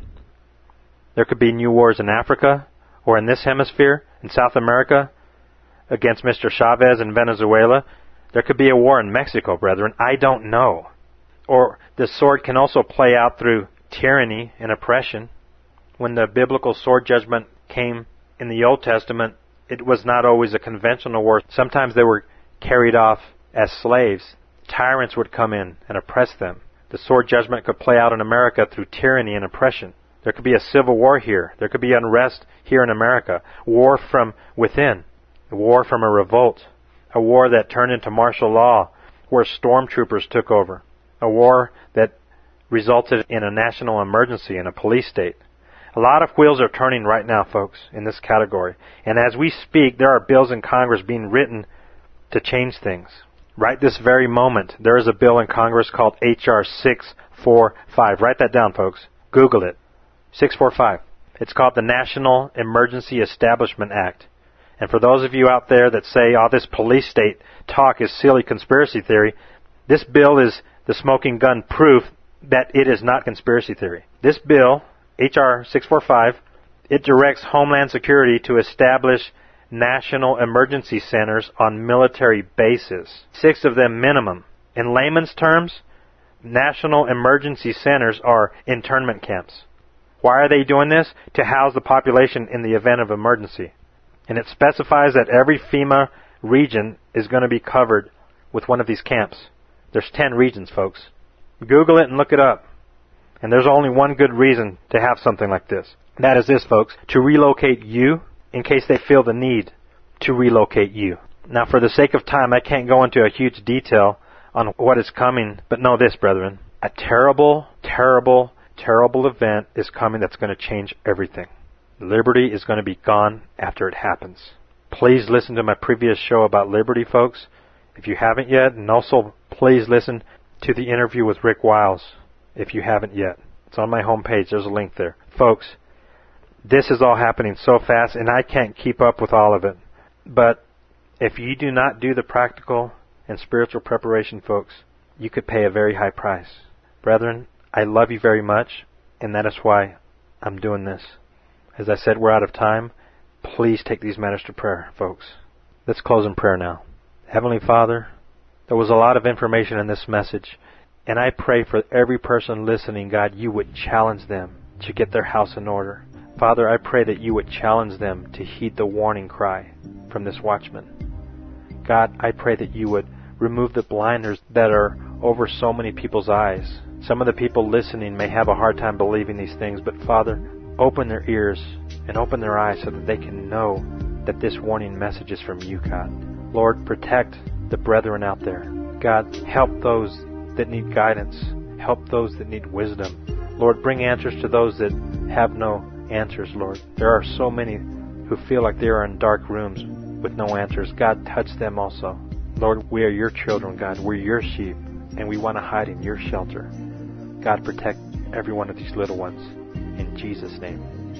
There could be new wars in Africa or in this hemisphere, in South America, against Mister Chavez in Venezuela. There could be a war in Mexico, brethren. I don't know. Or the sword can also play out through tyranny and oppression. When the biblical sword judgment came in the Old Testament, it was not always a conventional war. Sometimes they were carried off as slaves. Tyrants would come in and oppress them. The sword judgment could play out in America through tyranny and oppression. There could be a civil war here. There could be unrest here in America. War from within. A war from a revolt. A war that turned into martial law, where stormtroopers took over. A war that resulted in a national emergency and a police state. A lot of wheels are turning right now, folks, in this category. And as we speak, there are bills in Congress being written to change things. Right this very moment, there is a bill in Congress called H R six forty-five. Write that down, folks. Google it. six forty-five. It's called the National Emergency Establishment Act. And for those of you out there that say, oh, this police state talk is silly conspiracy theory, this bill is the smoking gun proof that it is not conspiracy theory. This bill, H R six forty-five, it directs Homeland Security to establish national emergency centers on military bases. Six of them minimum. In layman's terms, national emergency centers are internment camps. Why are they doing this? To house the population in the event of emergency. And it specifies that every FEMA region is going to be covered with one of these camps. There's ten regions, folks. Google it and look it up. And there's only one good reason to have something like this. That is this, folks, to relocate you in case they feel the need to relocate you. Now, for the sake of time, I can't go into a huge detail on what is coming, but know this, brethren. A terrible, terrible, terrible event is coming that's going to change everything. Liberty is going to be gone after it happens. Please listen to my previous show about liberty, folks, if you haven't yet. And also, please listen to the interview with Rick Wiles, if you haven't yet. It's on my homepage. There's a link there. Folks, this is all happening so fast, and I can't keep up with all of it. But if you do not do the practical and spiritual preparation, folks, you could pay a very high price. Brethren, I love you very much, and that is why I'm doing this. As I said, we're out of time. Please take these matters to prayer, folks. Let's close in prayer now. Heavenly Father, there was a lot of information in this message, and I pray for every person listening, God, you would challenge them to get their house in order. Father, I pray that you would challenge them to heed the warning cry from this watchman. God, I pray that you would remove the blinders that are over so many people's eyes. Some of the people listening may have a hard time believing these things, but Father, open their ears and open their eyes so that they can know that this warning message is from you, God. Lord, protect the brethren out there. God, help those that need guidance. Help those that need wisdom. Lord, bring answers to those that have no answers, Lord. There are so many who feel like they are in dark rooms with no answers. God, touch them also. Lord, we are your children, God. We're your sheep, and we want to hide in your shelter. God, protect every one of these little ones. In Jesus' name,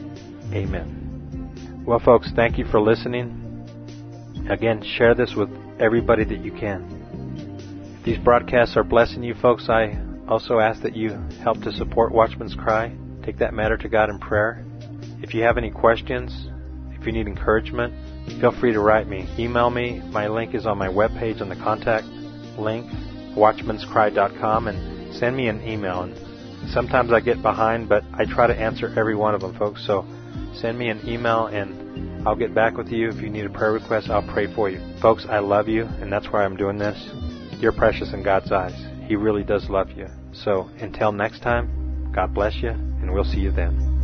amen. Well, folks, thank you for listening. Again, share this with everybody that you can. If these broadcasts are blessing you, folks, I also ask that you help to support Watchman's Cry. Take that matter to God in prayer. If you have any questions, if you need encouragement, feel free to write me. Email me. My link is on my webpage on the contact link, watchmans cry dot com, and send me an email. And sometimes I get behind, but I try to answer every one of them, folks. So send me an email, and I'll get back with you. If you need a prayer request, I'll pray for you. Folks, I love you, and that's why I'm doing this. You're precious in God's eyes. He really does love you. So until next time, God bless you, and we'll see you then.